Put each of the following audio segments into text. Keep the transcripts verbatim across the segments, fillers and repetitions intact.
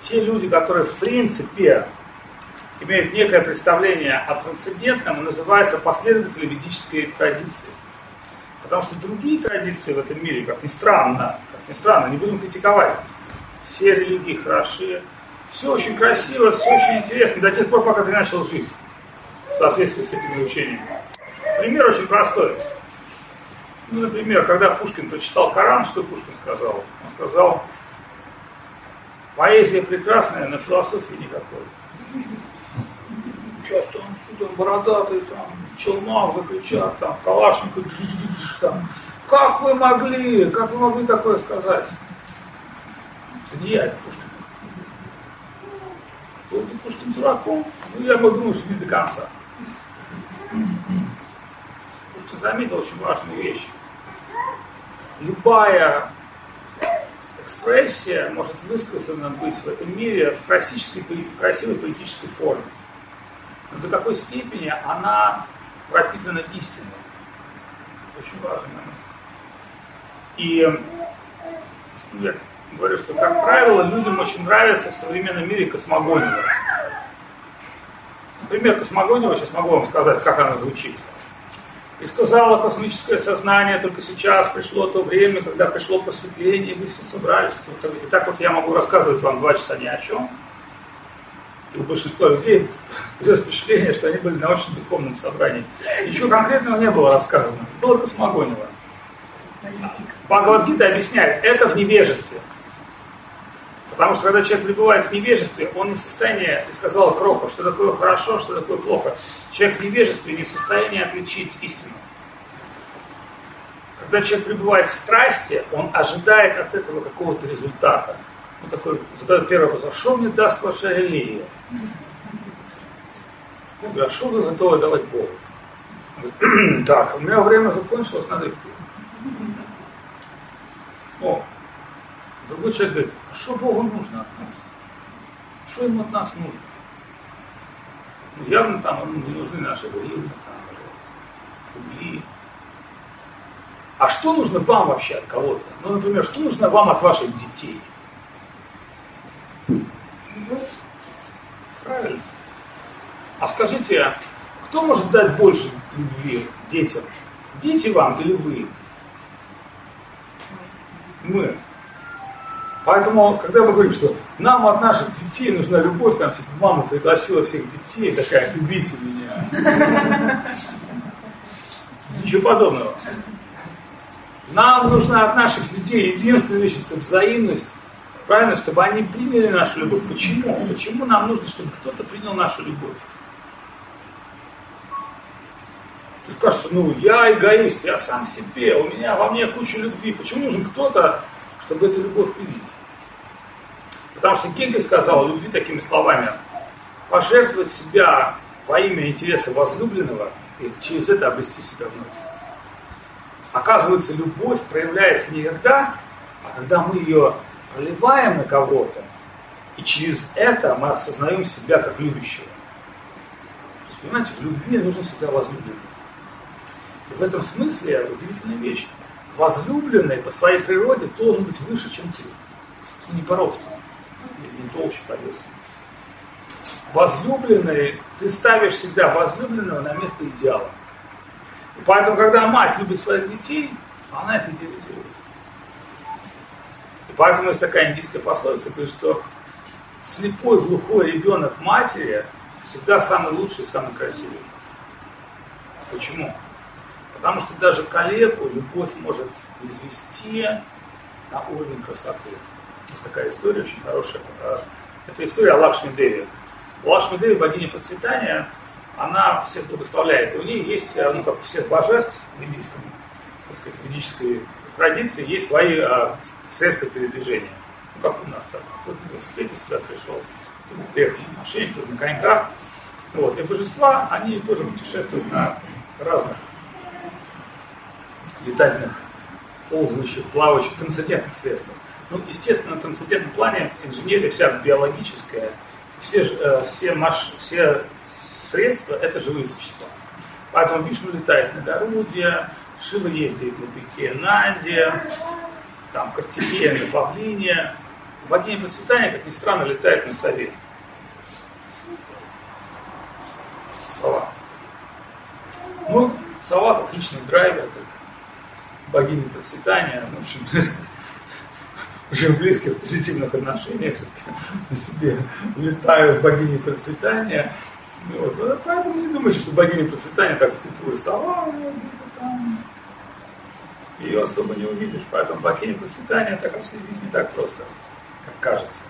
те люди, которые в принципе имеют некое представление о трансцендентном, называются последователи ведической традиции. Потому что другие традиции в этом мире, как ни странно, как ни странно, не будем критиковать, все религии хороши, все очень красиво, все очень интересно, до тех пор, пока ты начал жить в соответствии с этими учениями. Пример очень простой. Ну, например, когда Пушкин прочитал Коран, что Пушкин сказал? Он сказал: поэзия прекрасная, но философии никакой. Часто он сюда бородатый, там, челмах заключат, там, калашников, там. Как вы могли, как вы могли такое сказать? Это не я, это Пушкин. Был бы Пушкин дураком, ну я бы думал, что не до конца. Пушкин заметил очень важную вещь. Любая экспрессия может высказана быть в этом мире в классической, в красивой политической форме. Но до какой степени она пропитана истиной. Очень важный момент. И я говорю, что, как правило, людям очень нравится в современном мире космогония. Например, космогония, сейчас могу вам сказать, как она звучит. И сказала космическое сознание, только сейчас пришло то время, когда пришло просветление, и вы все собрались. И так вот я могу рассказывать вам два часа ни о чем. И у большинства людей идет впечатление, что они были на очень духовном собрании. Ничего конкретного не было рассказано. Было космогония. Бхагавад-гита объясняет, это в невежестве. Потому что когда человек пребывает в невежестве, он не в состоянии, и сказал Кроху, что такое хорошо, что такое плохо. Человек в невежестве не в состоянии отличить истину. Когда человек пребывает в страсти, он ожидает от этого какого-то результата. Он такой задает первый вопрос: а что мне даст ваша религия? Я говорю: а что вы готовы давать Богу? Он говорит: так, у меня время закончилось, надо идти. О, другой человек говорит: а что Богу нужно от нас? Что ему от нас нужно? Ну, явно там ему не нужны наши гривны, там, рубли. А что нужно вам вообще от кого-то? Ну, например, что нужно вам от ваших детей? Правильно. А скажите, кто может дать больше любви детям? Дети вам или вы? Мы. Поэтому, когда мы говорим, что нам от наших детей нужна любовь, там, типа, мама пригласила всех детей, такая: любите меня. Ничего подобного. Нам нужна от наших детей единственная вещь — это взаимность. Правильно, чтобы они приняли нашу любовь. Почему? Почему нам нужно, чтобы кто-то принял нашу любовь? Тут кажется, ну я эгоист, я сам себе, у меня во мне куча любви. Почему нужен кто-то, чтобы эту любовь привить? Потому что Гегель сказал о любви такими словами: пожертвовать себя во имя интереса возлюбленного и через это обрести себя вновь. Оказывается, любовь проявляется не когда, а когда мы ее проливаем на кого-то, и через это мы осознаем себя как любящего. То есть, понимаете, в любви нужно себя возлюбленным. И в этом смысле удивительная вещь. Возлюбленный по своей природе должен быть выше, чем ты. Ну, не по росту, не толще по весу. Возлюбленный, ты ставишь себя возлюбленного на место идеала. И поэтому, когда мать любит своих детей, она их идеализирует. И поэтому есть такая индийская пословица, говорит, что слепой, глухой ребенок матери всегда самый лучший и самый красивый. Почему? Потому что даже калеку любовь может извести на уровень красоты. Есть такая история очень хорошая. Это история о Лакшми-Деве. Лакшми-Деве, богиня процветания, она всех благословляет. И у нее есть, ну как у всех божеств в индийском, так сказать, ведической традиции, есть свои а, средства передвижения. Ну как у нас там, кто-то на велосипеде сюда пришел, кто-то приехал на машине, кто-то на коньках. Вот. И божества, они тоже путешествуют на разных летательных, ползающих, плавающих, трансцендентных средствах. Ну, естественно, в трансцендентном плане инженерия вся биологическая, все, э, все, маш, все средства — это живые существа. Поэтому Вишну летает на Гаруде, Шива ездит на пике Нанди, там Картикея на павлине. Богиня процветания, как ни странно, летает на сове. Сова. Ну, сова как личный драйвер, как богиня процветания, в общем, очень близких позитивных отношениях на себе летаю с богиней процветания. Вот. Поэтому не думайте, что богиня процветания так втекла сова, там. Ее особо не увидишь, поэтому богиня процветания так отследить не так просто, как кажется.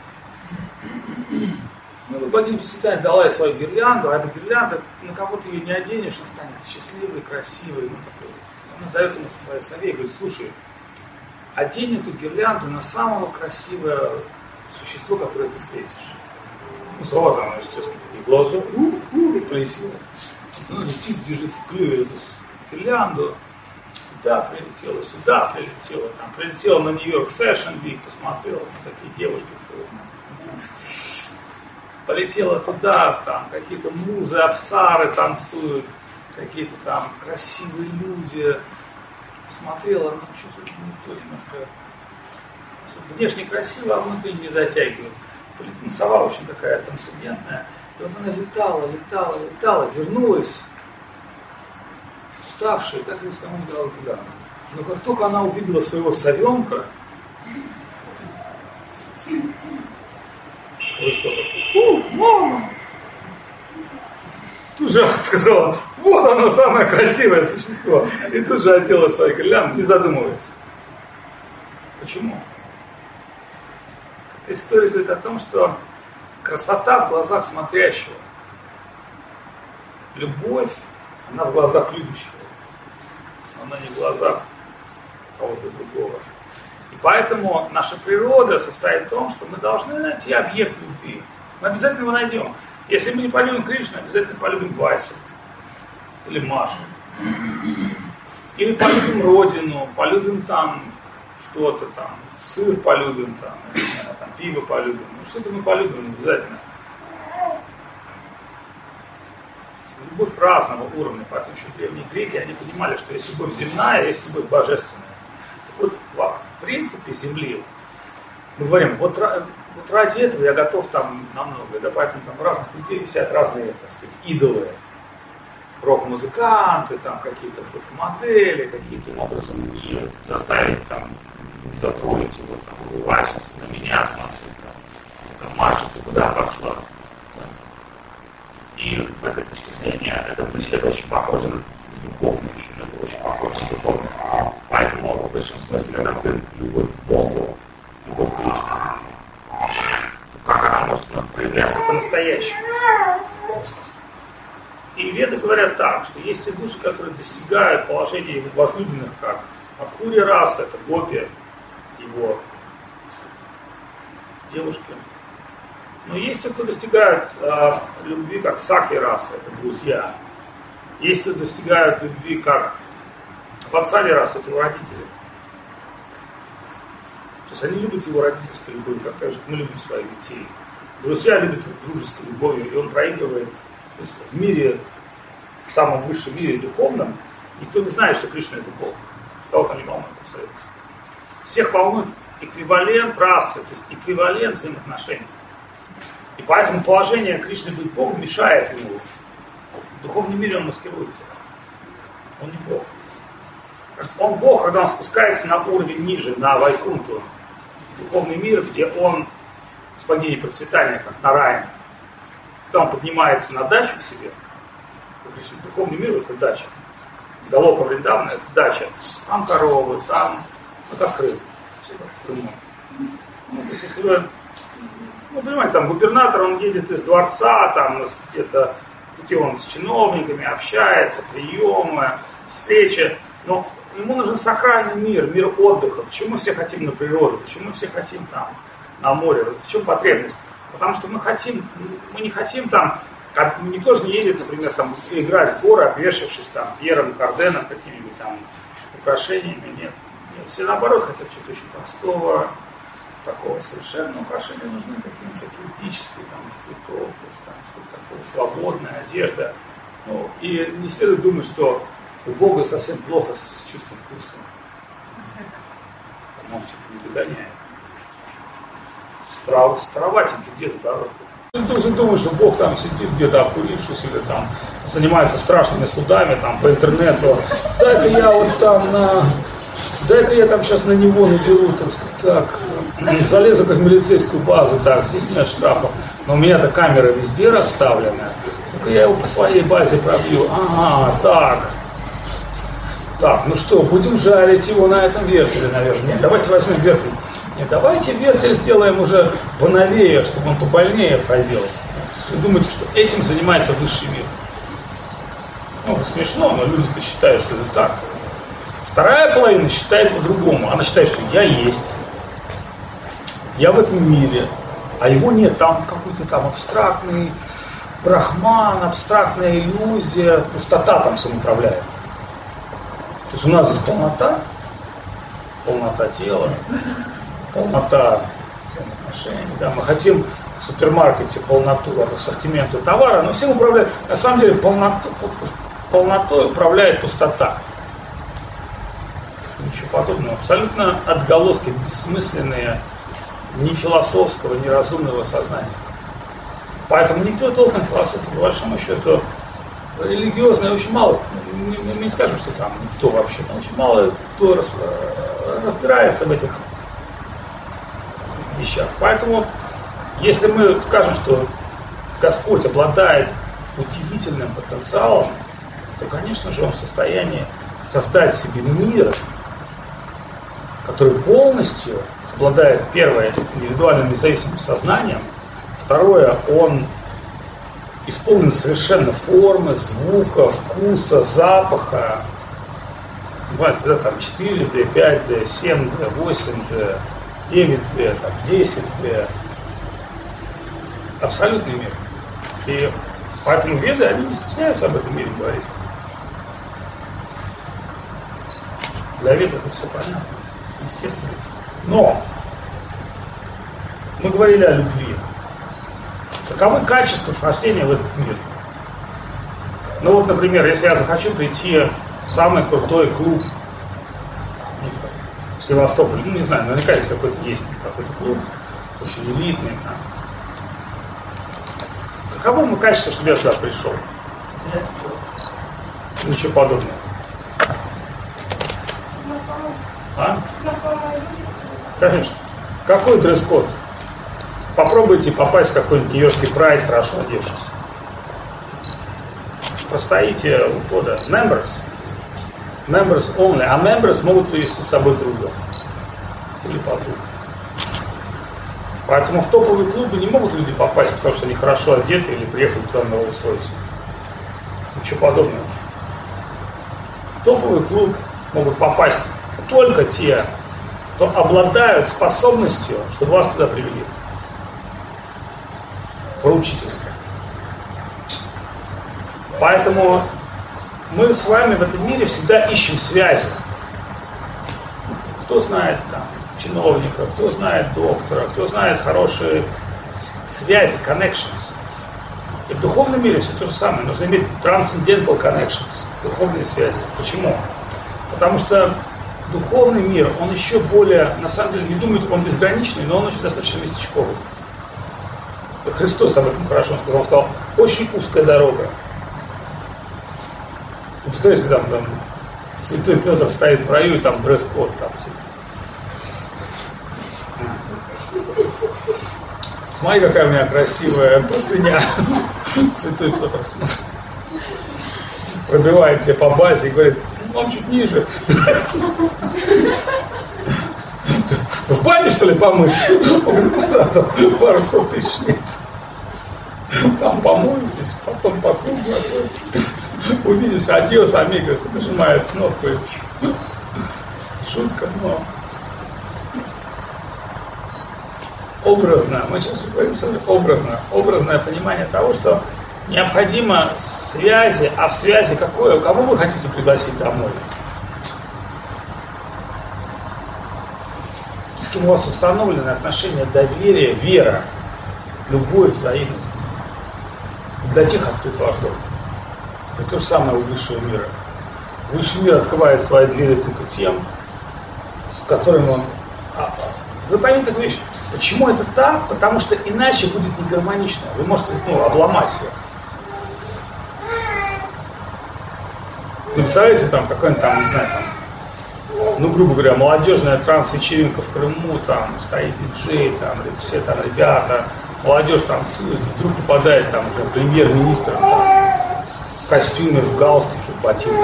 Ну, богиня процветания дала ей свою гирлянду, а эта гирлянда, на кого ты ее не оденешь, она станет счастливой, красивой. Ну, такой. Она дает ему своей сове и говорит: слушай, одень эту гирлянду на самого красивое существо, которое ты встретишь. Ну, сова там, естественно, и глаза, у-у, и полетела. Ну, летит, бежит в клюве эту гирлянду. Туда прилетела, сюда прилетела, там прилетела на Нью-Йорк Fashion Week, посмотрела, такие девушки, полетела туда, там какие-то музы, абсары танцуют, какие-то там красивые люди, посмотрела, ну что-то не то немножко, внешне красиво, а внутри не затягивает. Ну, сова очень такая трансцендентная, и вот она летала, летала, летала, вернулась, уставшая, так и никому не дала туда. Но как только она увидела своего совенка, фу, мама! Тут же сказала: вот оно, самое красивое существо. И тут же одела свой гирлянду, не задумываясь. Почему? Эта история говорит о том, что красота в глазах смотрящего. Любовь, она в глазах любящего. Она не в глазах кого-то другого. И поэтому наша природа состоит в том, что мы должны найти объект любви. Мы обязательно его найдем. Если мы не полюбим Кришну, обязательно полюбим Васю. Или Машу. Или полюбим родину, полюбим там что-то там. Сыр полюбим там, не знаю, там пиво полюбим. Ну что-то мы полюбим обязательно. Любовь разного уровня, поэтому еще древние греки, они понимали, что есть любовь земная, есть любовь божественная. Так вот, в принципе, земли, мы говорим, вот, вот ради этого я готов там на многое, да, поэтому там у разных людей висят разные, так сказать, идолы. Рок-музыканты, там какие-то фотомодели, какие-то образом мир, заставить там затронуть его, там, Вася, на меня, там, Маша, ты куда пошла? И в этой точке зрения это, это очень похоже на духовную, это очень похоже на духовную. Поэтому в большом смысле, когда мы говорим любовь к Богу, любовь к Кришне, как она может у нас проявляться по-настоящему? И веды говорят так, что есть те души, которые достигают положения его возлюбленных, как Мадхурья раса, это гопи, его девушки. Но есть те, кто достигают э, любви как Сакхи раса, это друзья. Есть те, кто достигают любви как Ватсали раса, это его родители. То есть они любят его родительской любовью, как так же мы любим своих детей. Друзья любят его дружеской любовью, и он проигрывает. То есть в мире, в самом высшем мире духовном, никто не знает, что Кришна это Бог. Кого там не волнует абсолютно. Всех волнует эквивалент расы, то есть эквивалент взаимоотношений. И поэтому положение Кришны быть Богом мешает ему. В духовном мире он маскируется. Он не Бог. Он Бог, когда он спускается на уровень ниже, на Вайкунту. Духовный мир, где он с богиней процветания, как Нараяна. Когда он поднимается на дачу к себе. Духовный мир это дача. Галока Вриндавана это дача. Там коровы, там, ну как Крым. Все как в Крыму. Ну, то есть если вы Ну, понимаете, там губернатор, он едет из дворца, там где-то, где он с чиновниками общается, приемы, встречи. Но ему нужен сакральный мир, мир отдыха. Почему мы все хотим на природу? Почему мы все хотим там на море? В чем потребность? Потому что мы хотим, мы не хотим там, как, никто же не едет, например, там играть в горы, обвешавшись там Пьером Карденом, какими-нибудь там украшениями. Нет. Нет. Все наоборот хотят что-то очень простого. Такого совершенно украшения нужны какие-то эпические, там, из цветов, из, там, что-то такое, свободная одежда. Ну, и не следует думать, что у Бога совсем плохо с чувством вкуса. Он типа не догоняет. староватенький, где-то дорога. Ты думаешь, что Бог там сидит где-то окурившись или там занимается страшными судами там по интернету. Дай-ка я вот там на... Дай-ка я там сейчас на него наберу, так сказать, так, залезу как в милицейскую базу, так, здесь нет штрафов. Но у меня-то камера везде расставлена. Ну-ка я его по своей базе пробью. Ага, так. Так, ну что, будем жарить его на этом вертеле, наверное. Нет, давайте возьмем вертель. Нет, давайте вертель сделаем уже поновее, чтобы он побольнее ходил. Вы думаете, что этим занимается высший мир? Ну, смешно, но люди-то считают, что это так. Вторая половина считает по-другому. Она считает, что я есть. Я в этом мире. А его нет. Там какой-то там абстрактный брахман, абстрактная иллюзия. Пустота там всем управляет. То есть у нас здесь полнота. Полнота тела. Полнота взаимоотношений. Да. Мы хотим в супермаркете полноту ассортимента товара, но всем управляет. На самом деле полноту, полнотой управляет пустота. Ничего подобного. Абсолютно отголоски бессмысленные ни философского, ни разумного сознания. Поэтому никто толком философии, по большому счету, религиозный очень мало, мы не скажем, что там никто вообще, но очень мало кто разбирается в этих вещах. Поэтому, если мы скажем, что Господь обладает удивительным потенциалом, то, конечно же, Он в состоянии создать себе мир, который полностью обладает, первое, индивидуальным независимым сознанием, второе, он исполнен совершенно формы, звука, вкуса, запаха. Бывает, да, там четыре дэ, пять дэ, семь дэ, восемь дэ, девять дэ, там, десять дэ. Абсолютный мир. И поэтому веды, они не стесняются об этом мире говорить. Для вед это все понятно, естественно. Но мы говорили о любви. Каковы качества вхождения в этот мир? Ну вот, например, если я захочу прийти в самый крутой клуб в Севастополе, ну не знаю, наверняка есть какой-то есть какой-то клуб, очень элитный там. Каково ему качество, чтобы я сюда пришел? Ничего подобного. А? Конечно. Какой дресс-код? Попробуйте попасть в какой-нибудь нью-йоркский прайд, хорошо одевшись. Простоите у входа. Members. Members only. А members могут привести с собой друга. Или подругу. Поэтому в топовые клубы не могут люди попасть, потому что они хорошо одеты или приехали туда на Rolls-Royce. Ничего подобного. В топовый клуб могут попасть только те, кто обладают способностью, чтобы вас туда привели. Поручительство. Поэтому мы с вами в этом мире всегда ищем связи. Кто знает там чиновника, кто знает доктора, кто знает хорошие связи, connections. И в духовном мире все то же самое. Нужно иметь transcendental connections, духовные связи. Почему? Потому что духовный мир, он еще более, на самом деле, не думает, он безграничный, но он очень достаточно местечковый. Христос об этом хорошо сказал. Он сказал, очень узкая дорога. Вы представляете, там, там святой Петр стоит в раю, и там дресс-код. Там. Смотри, какая у меня красивая простыня. Святой Петр смотрит. Пробивает тебе по базе и говорит, ну, он чуть ниже. В бане, что ли, помыть? Он говорит, куда там пару сто тысяч нет. Там помоетесь, потом по кругу увидимся. Адиос, амигос, нажимает кнопку. Шутка, но образно, мы сейчас говорим образно, образное понимание того, что необходимо связи, а в связи какое? Кого вы хотите пригласить домой? С кем у вас установлены отношения доверия, вера, любовь, взаимность. Для тех открыт ваш дом. И то же самое у высшего мира. Высший мир открывает свои двери только тем, с которыми он Вы поймите такую вещь. Почему это так? Потому что иначе будет не гармонично. Вы можете, ну, обломать все. Вы представляете, там, какой-нибудь там, не знаю, там, ну, грубо говоря, молодежная транс-вечеринка в Крыму, там, стоит диджей, там, все там ребята, молодежь танцует, вдруг попадает там уже премьер-министр там, в костюме, в галстуке, в ботинках.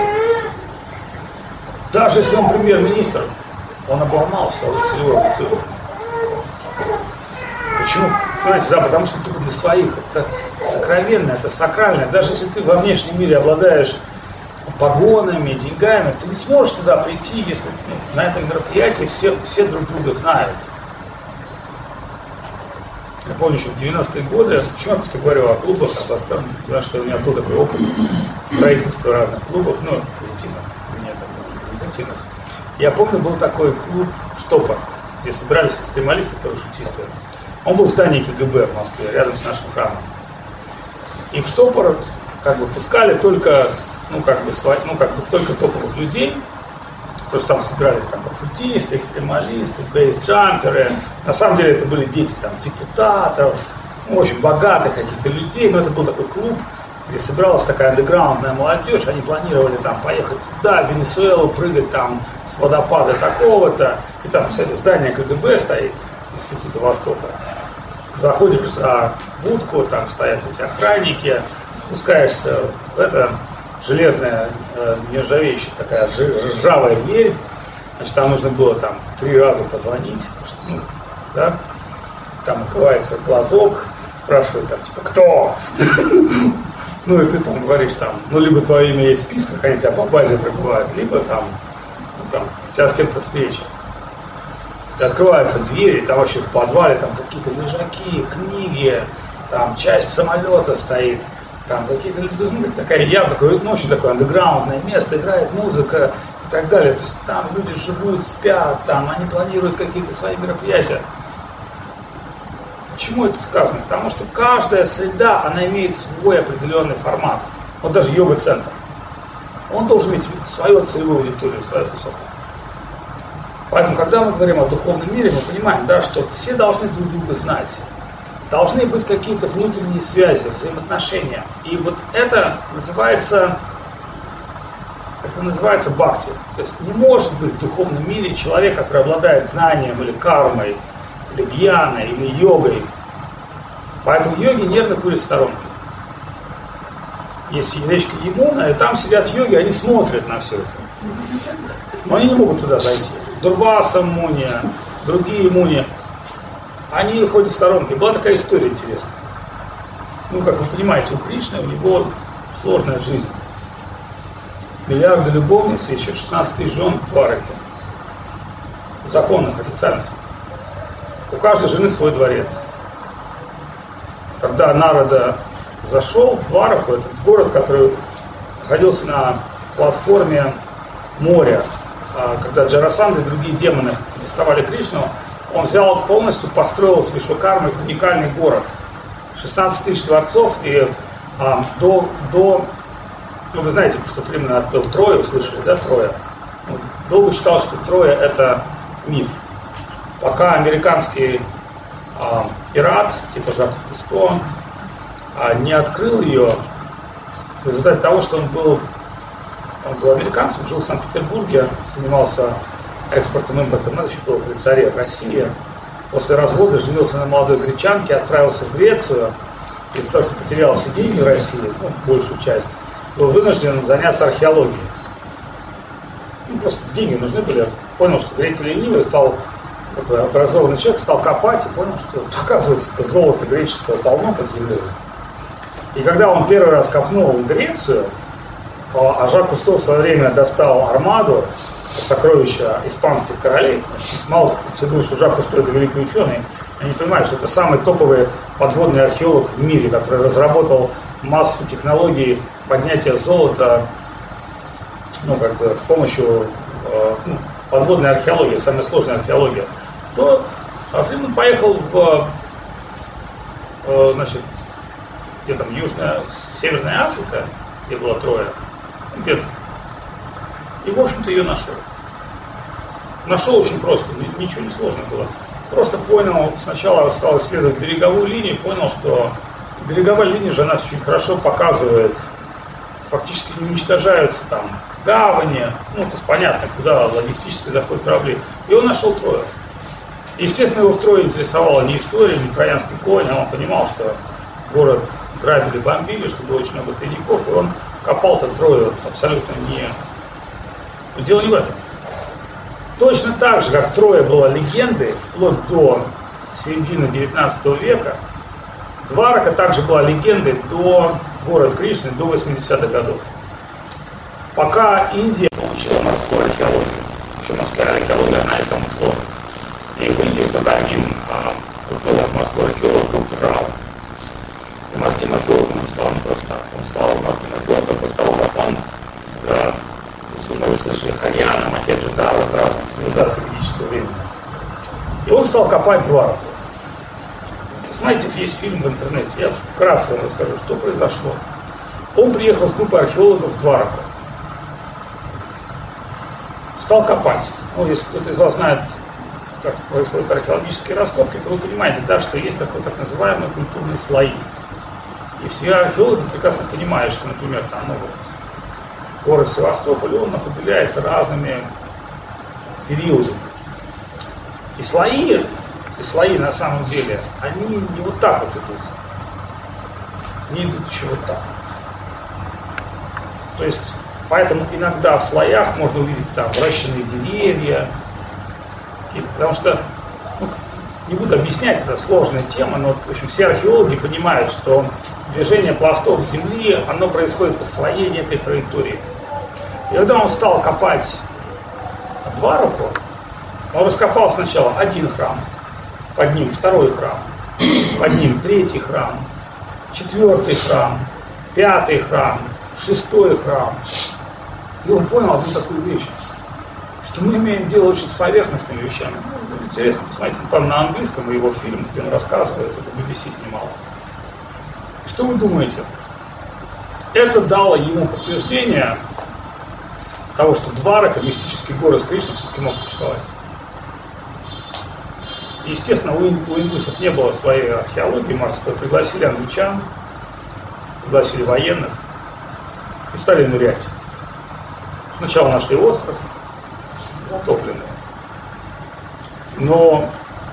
Даже если он премьер-министр, он обломал все целевую аудиторию. Почему? Понимаете, да, потому что только для своих. Это сокровенно, это сакрально. Даже если ты во внешнем мире обладаешь погонами, деньгами, ты не сможешь туда прийти, если, ну, на этом мероприятии все, все друг друга знают. Я помню, что в девяностые годы, почему я просто говорю о клубах, об остальном, потому что у меня был такой опыт строительства разных клубов, ну, позитивных, не негативных. Я помню, был такой клуб «Штопор», где собирались экстремалисты, парашютисты. Он был в здании КГБ в Москве, рядом с нашим храмом. И в «Штопор» как бы пускали только, ну, как бы, ну, как бы только топовых людей, потому что там собирались там парашютисты, экстремалисты, бейсджамперы. На самом деле это были дети там депутатов, ну, очень богатых каких-то людей, но это был такой клуб, где собиралась такая андеграундная молодежь. Они планировали там поехать туда, в Венесуэлу, прыгать там с водопада такого-то. И там, кстати, здание КГБ стоит, Института Востока. Заходишь за будку, там стоят эти охранники, спускаешься в это железная, э, нержавеющая такая ржавая дверь. Значит, там нужно было там три раза позвонить, что, ну, да, там открывается глазок, спрашивают там, типа, кто? Ну, и ты там говоришь, там, ну, либо твое имя есть в списках, они тебя по базе пробивают, либо там, ну, там, у тебя с кем-то встреча. И открываются двери, там вообще в подвале там какие-то лежаки, книги, там часть самолета стоит, там какие-то, ну, такая явно, такое, ну, очень такое андеграундное место, играет музыка и так далее. То есть там люди живут, спят, там, они планируют какие-то свои мероприятия. Почему это сказано? Потому что каждая среда, она имеет свой определенный формат. Вот даже йога-центр. Он должен иметь свою целевую аудиторию, свою тусовку. Поэтому, когда мы говорим о духовном мире, мы понимаем, да, что все должны друг друга знать. Должны быть какие-то внутренние связи, взаимоотношения. И вот это называется, это называется бхакти. То есть не может быть в духовном мире человек, который обладает знанием или кармой, или гьяной, или йогой. Поэтому йоги нервно курят в сторонке. Есть речка Ямуна, и там сидят йоги, они смотрят на все это. Но они не могут туда зайти. Дурваса Муни, другие Муни, они ходят в сторонке. Была такая история интересная. Ну, как вы понимаете, у Кришны, у него сложная жизнь. Миллиарды любовниц и еще шестнадцать тысяч жен в Двараке. Законных, официальных. У каждой жены свой дворец. Когда Нарада зашел в Двараку, этот город, который находился на платформе моря, когда Джарасандха и другие демоны доставали Кришну, он взял полностью, построил с Вишвакармой уникальный город. шестнадцать тысяч дворцов, и а, до, до, ну вы знаете, что Фриман открыл Трою, слышали, да, Троя? Ну, долго считал, что Троя это миф. Пока американский а, пират, типа Жака Куско, а, не открыл ее, в результате того, что он был, он был американцем, жил в Санкт-Петербурге, занимался экспортом, импортом, это еще было при царе России. После развода женился на молодой гречанке, отправился в Грецию, из-за того, что потерял все деньги в России, ну, большую часть, был вынужден заняться археологией. Ну, просто деньги нужны были. Понял, что греки ленивые, стал такой образованный человек, стал копать и понял, что, оказывается, это золото греческого полно под землей. И когда он первый раз копнул в Грецию, а Жак Кусто в свое время достал армаду, сокровища испанских королей. Мало все думают, что Жак Кусто это великий ученый. Они понимают, что это самый топовый подводный археолог в мире, который разработал массу технологий поднятия золота, ну, как бы, с помощью э, ну, подводной археологии, самая сложная археология. То Фриман поехал в, э, значит, где там, Южная, Северная Африка, где была Троя, где-то. И, в общем-то, ее нашел. Нашел очень просто, ничего не сложно было. просто понял, сначала стал исследовать береговую линию, понял, что береговая линия же она очень хорошо показывает, фактически не уничтожаются там гавани, ну, то есть понятно, куда логистически заходят корабли. И он нашел Трою. Естественно, его в Трое интересовала не история, не троянский конь, а он понимал, что город грабили, бомбили, что было очень много тайников, и он копал-то Трою абсолютно не... Но дело не в этом. Точно так же, как Троя была легендой, вплоть до середины девятнадцатого века, Дварака также была легендой до города Кришны, до восьмидесятых годов. Пока Индия получила морскую археологию, еще морская археология одна из самых сложных. И в Индии с одним купил морской археолог доктор Рау. И морским археологом он стал не просто так. Он стал морским археологом после того, как он слышали Харьяна, Махеджидара, разных цивилизаций ведического времени. И он стал копать Двараку. Знаете, есть фильм в интернете, я вкратце вам расскажу, что произошло. Он приехал с группой археологов в Двараку. Стал копать. Ну, если кто-то из вас знает, как происходят археологические раскопки, то вы понимаете, да, что есть такой так называемые культурные слои. И все археологи прекрасно понимают, что, например, там, ну, город Севастополь, он определяется разными периодами. И слои, и слои на самом деле, они не вот так вот идут. Они идут еще вот так. То есть, поэтому иногда в слоях можно увидеть там вращенные деревья, потому что, ну, не буду объяснять, это сложная тема, но в общем, все археологи понимают, что движение пластов Земли, оно происходит по своей некой траектории. И когда он стал копать Двараку, он раскопал сначала один храм, под ним второй храм, под ним третий храм, четвертый храм, пятый храм, шестой храм. И он понял одну такую вещь, что мы имеем дело очень с поверхностными вещами. Ну, интересно, посмотрите, там на английском его фильм, где он рассказывает, это би би си снимал. Что вы думаете? Это дало ему подтверждение того, что Дварака, мистический город Кришны, все-таки мог существовать. Естественно, у, у индусов не было своей археологии морской. Пригласили англичан, пригласили военных и стали нырять. Сначала нашли остров, затопленный. Но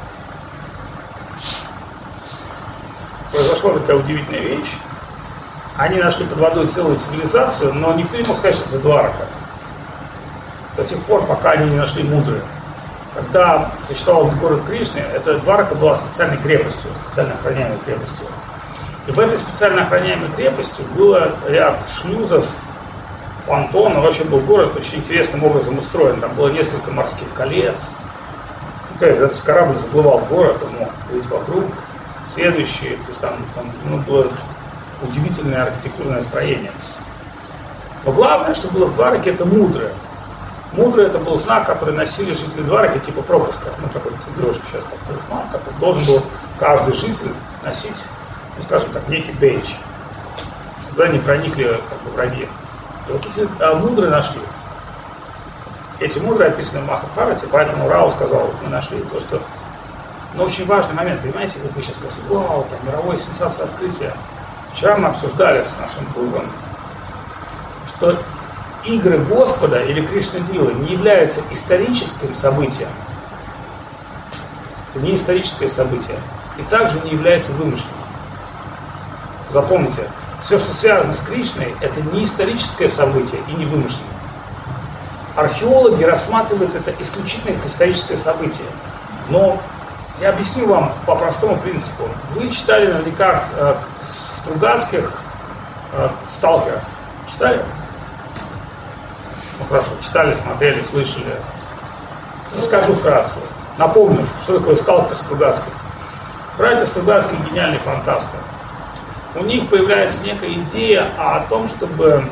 произошла такая удивительная вещь. Они нашли под водой целую цивилизацию, но никто не мог сказать, что это Дварака. До тех пор, пока они не нашли Мудры. Когда существовал город Кришны, эта Дварака была специальной крепостью, специально охраняемой крепостью. И в этой специально охраняемой крепости было ряд шлюзов, понтонов. Вообще был город очень интересным образом устроен. Там было несколько морских колец. То есть корабль заплывал в город, он мог плыть вокруг. Следующий, то есть там, там ну, было удивительное архитектурное строение. Но главное, что было в Двараке, это Мудры. Мудры — это был знак, который носили жители Двараки, типа пропуска. Ну, такой девушка сейчас как талисман, который должен был каждый житель носить, ну, скажем так, некий бейдж, чтобы туда не проникли как бы враги. И вот эти а, мудры нашли. Эти мудры описаны в Махабхарате, поэтому Рау сказал, вот мы нашли то, что... Но очень важный момент, понимаете, вот вы сейчас скажете, вау, там мировая сенсация открытия. Вчера мы обсуждали с нашим другом, что игры Господа или Кришна-лилы не являются историческим событием. Это не историческое событие. И также не является вымышленным. Запомните, все, что связано с Кришной, это не историческое событие и не вымышленное. Археологи рассматривают это исключительно как историческое событие. Но я объясню вам по простому принципу. Вы читали наверняка э, Стругацких э, «Сталкера». Читали? Ну хорошо, читали, смотрели, слышали. Расскажу вкратце. Напомню, что такое «Сталкер» Стругацких. Братья Стругацкие — гениальные фантасты. У них появляется некая идея о том, чтобы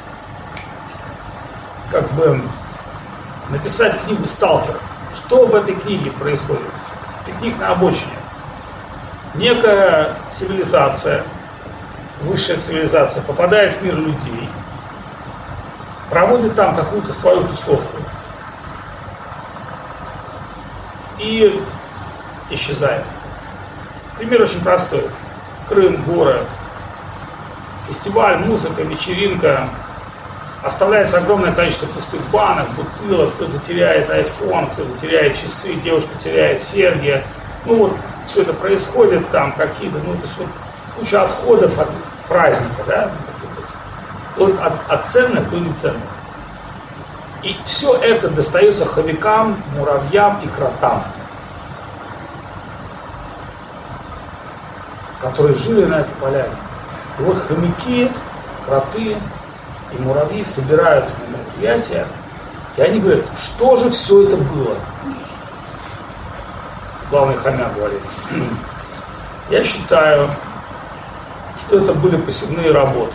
как бы написать книгу «Сталкер». Что в этой книге происходит? Пикник на обочине. Некая цивилизация, высшая цивилизация, попадает в мир людей, проводит там какую-то свою тусовку. И исчезает. Пример очень простой. Крым, горы, фестиваль, музыка, вечеринка. Оставляется огромное количество пустых банок, бутылок, кто-то теряет айфон, кто-то теряет часы, девушка теряет серьги. Ну вот все это происходит там, какие-то, ну то есть вот куча отходов от праздника, да, вот от, от ценных до неценных. И все это достается хомякам, муравьям и кротам, которые жили на этой поляне. И вот хомяки, кроты и муравьи собираются на мероприятие, и они говорят, что же все это было? Главный хомяк говорит, я считаю, что это были посевные работы.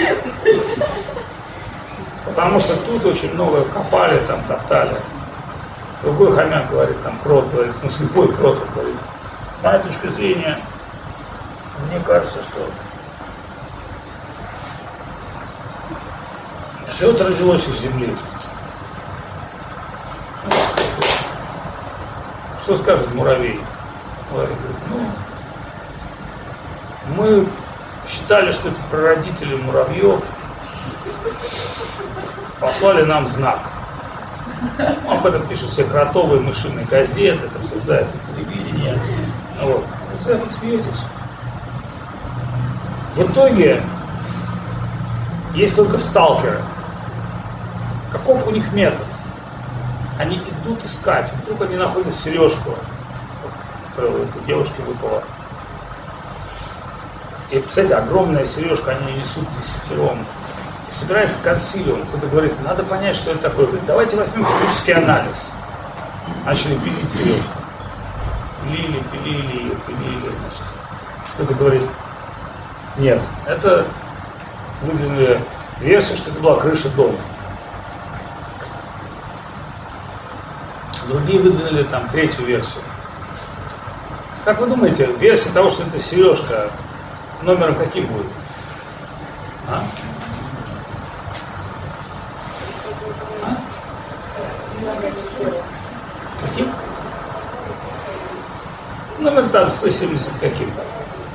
Потому что тут очень много копали, там топтали. Другой хомяк говорит, там крот говорит, ну слепой крот говорит, с моей точки зрения, мне кажется, что все это родилось из земли. Что скажет муравей? Муравей говорит, ну, мы считали, что это прародители муравьев послали нам знак. Об этом пишут все кротовые мышиные газеты, это обсуждается телевидение. Вот. Вы за это смеетесь. В итоге есть только сталкеры. Каков у них метод? Они идут искать, вдруг они находят сережку, которая у девушки выпала. И, представляете, огромная сережка, они ее несут десятером. И собирается консилиум. Кто-то говорит, надо понять, что это такое. Говорит, давайте возьмем химический анализ. Начали пилить сережку. Пилили, пилили ее, пилили. Значит. Кто-то говорит, нет, это выдвинули версию, что это была крыша дома. Другие выдвинули там третью версию. Как вы думаете, версия того, что это сережка, номером каким будет? А? А? Каким? Номер там сто семьдесят каким-то.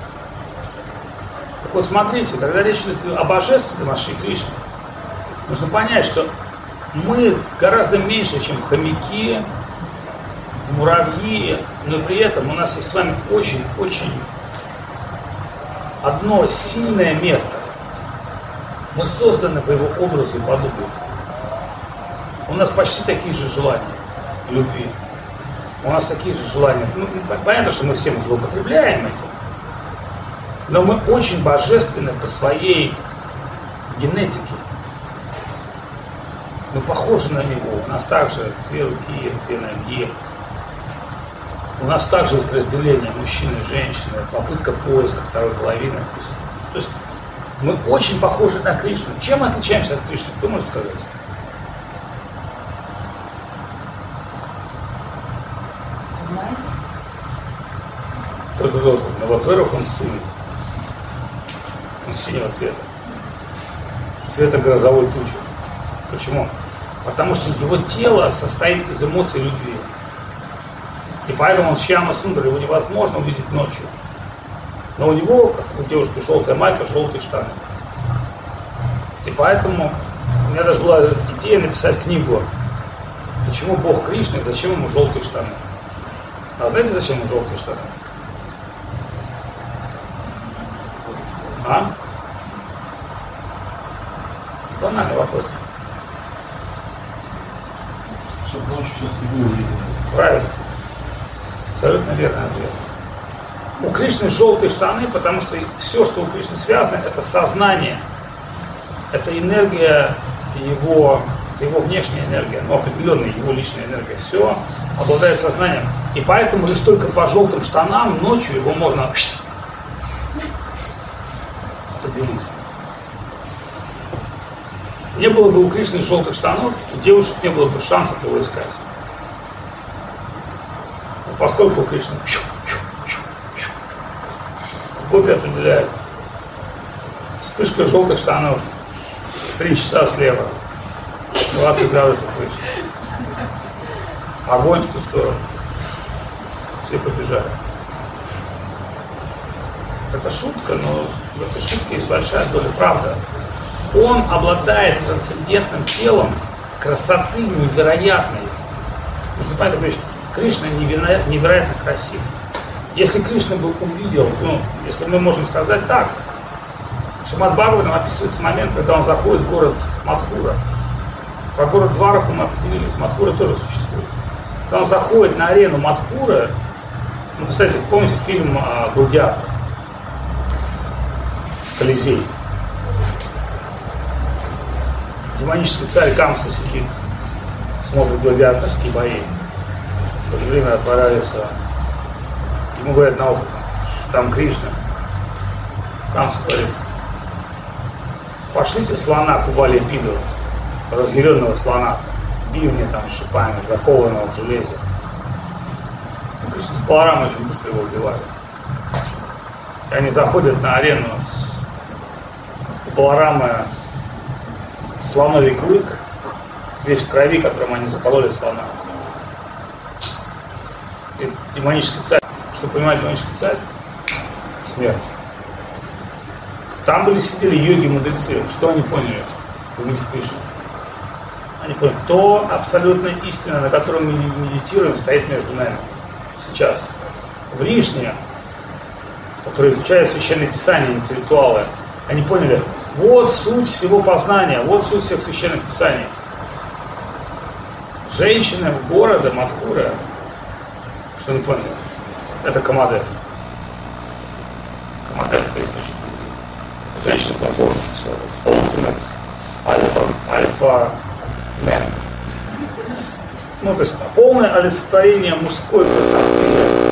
Так вот смотрите, когда речь идет о божественном, о Шри Кришне, нужно понять, что мы гораздо меньше, чем хомяки, муравьи, но при этом у нас есть с вами очень-очень одно сильное место. Мы созданы по его образу и подобию. У нас почти такие же желания любви. У нас такие же желания. Ну, понятно, что мы всем злоупотребляем этим, но мы очень божественны по своей генетике. Мы похожи на него. У нас также две руки, две ноги. У нас также есть разделение мужчины и женщины, попытка поиска второй половины. То есть мы очень похожи на Кришну. Чем мы отличаемся от Кришны? Кто может сказать? Кто-то должен. Но, во-первых, он синий. Он синего цвета. Цвета грозовой тучи. Почему? Потому что его тело состоит из эмоций любви. И поэтому он Шьяма Сундар, его невозможно увидеть ночью. Но у него, как у девушки, желтая майка, желтые штаны. И поэтому у меня даже была идея написать книгу «Почему Бог Кришна и зачем ему желтые штаны?». А знаете, зачем ему желтые штаны? А? Банальный вопрос. Чтобы ночью все-таки вы увидели. Правильно. Абсолютно верный ответ. У Кришны желтые штаны, потому что все, что у Кришны связано, это сознание. Это энергия его, это его внешняя энергия, но определенная его личная энергия. Все обладает сознанием. И поэтому лишь только по желтым штанам ночью его можно определить. Не было бы у Кришны желтых штанов, у девушек не было бы шансов его искать. Но поскольку у Кришны гопи определяет вспышка желтых штанов три часа слева, двадцать градусов выше. Огонь в ту сторону. Все побежали. Это шутка, но в этой шутке есть большая доля правды. Он обладает трансцендентным телом красоты невероятной. Нужно понять такую вещь. Кришна невероятно, невероятно красив. Если Кришна бы увидел, ну, если мы можем сказать так, Шримад Бхагаватам описывается момент, когда он заходит в город Мадхура. Про город Двараку мы определились, Мадхура тоже существует. Когда он заходит на арену Мадхура, ну, кстати, помните фильм а, «Гладиатор»? Колизей. Демонический царь Камса сидит, смотрит гладиаторские бои. В то же время отворяются, ему говорят на ухо, там Кришна. Камса говорит: пошлите слона к Увале Пиду, разъяренного слона, бивни там с шипами, закованного в железе. Ну, Кришна с Баларамой очень быстро его убивают. И они заходят на арену. У Баларамы слоновий клык, весь в крови, которым они закололи слона. И демонический царь. Что понимает демонический царь? Смерть. Там были сидели йоги-мудрецы. Что они поняли, увидев Кришну? Они поняли, то абсолютная истина, на котором мы медитируем, стоит между нами сейчас. В Ришне, которые изучают священные писания, интеллектуалы, они поняли, вот суть всего познания, вот суть всех священных писаний. Женщины в городе Мадхура, что не поняли, это Камадев. Камадев это источник. Женщина возможность, ultimate альфа, альфа мен. Ну, то есть полное олицетворение мужской красоты.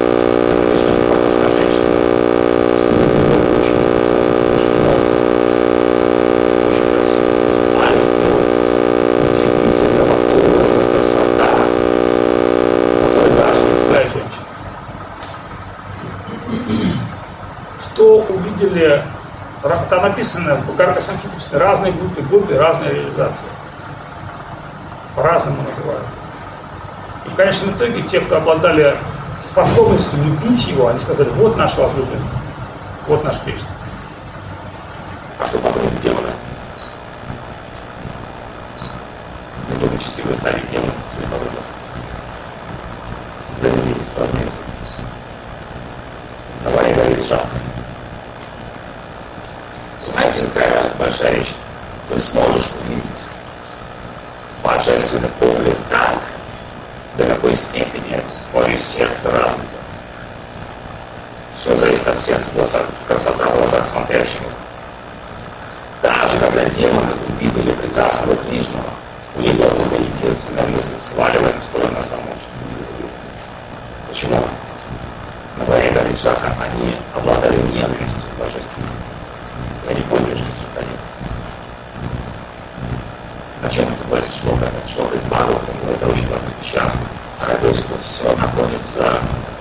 Что увидели, там написано в Гарга-самхите, разные группы, группы, разные реализации. По-разному называют. И в конечном итоге те, кто обладали способностью любить его, они сказали, вот наш возлюбленный, вот наш Кришна. А что потом демоны? Неблагочестивые цари демоны, слепородные. Справедливые, справедливые. Давай говорить жалко. Понимаете, какая большая вещь? Ты сможешь увидеть божественный погляд так, до какой степени твое сердце развито. Все зависит от сердца, красота в глазах смотрящего. Даже когда демоны увидели прекрасного Кришну, у них была только единственная мысль: сваливаем, кто нас помочь. Почему? На горе Галиджаха они обладали ненавистью к божественному. И они поняли, что все конец. О чем это говорит шлока? Это шлока из Бхагаватам, но это очень важно сейчас. Она говорит, что все находится,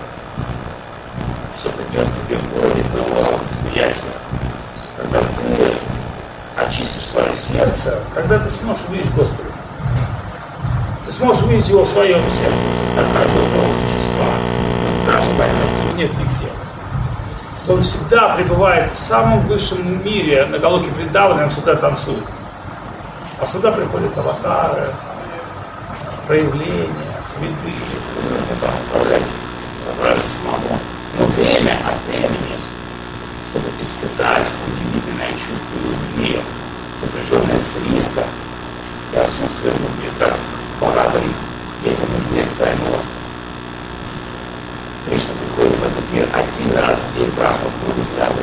все придет тебе в городе твоего восприятия. Когда ты очистишь свое сердце, когда ты сможешь увидеть Господа. Ты сможешь увидеть его в своем сердце, от каждого твоего существа. Даже понятно, что нет нигде. Что он всегда пребывает в самом высшем мире, на Галоке Вриндавана, он всегда танцует. А сюда приходят аватары, проявления, святые, направлять, направлять самому. Но время от времени, чтобы испытать удивительное чувство любви, сопряженное с риском и отсутствием любви, как богатым детям нужны тайный остров. Кришна приходит в этот мир один раз в день брахма в кругу взгляда.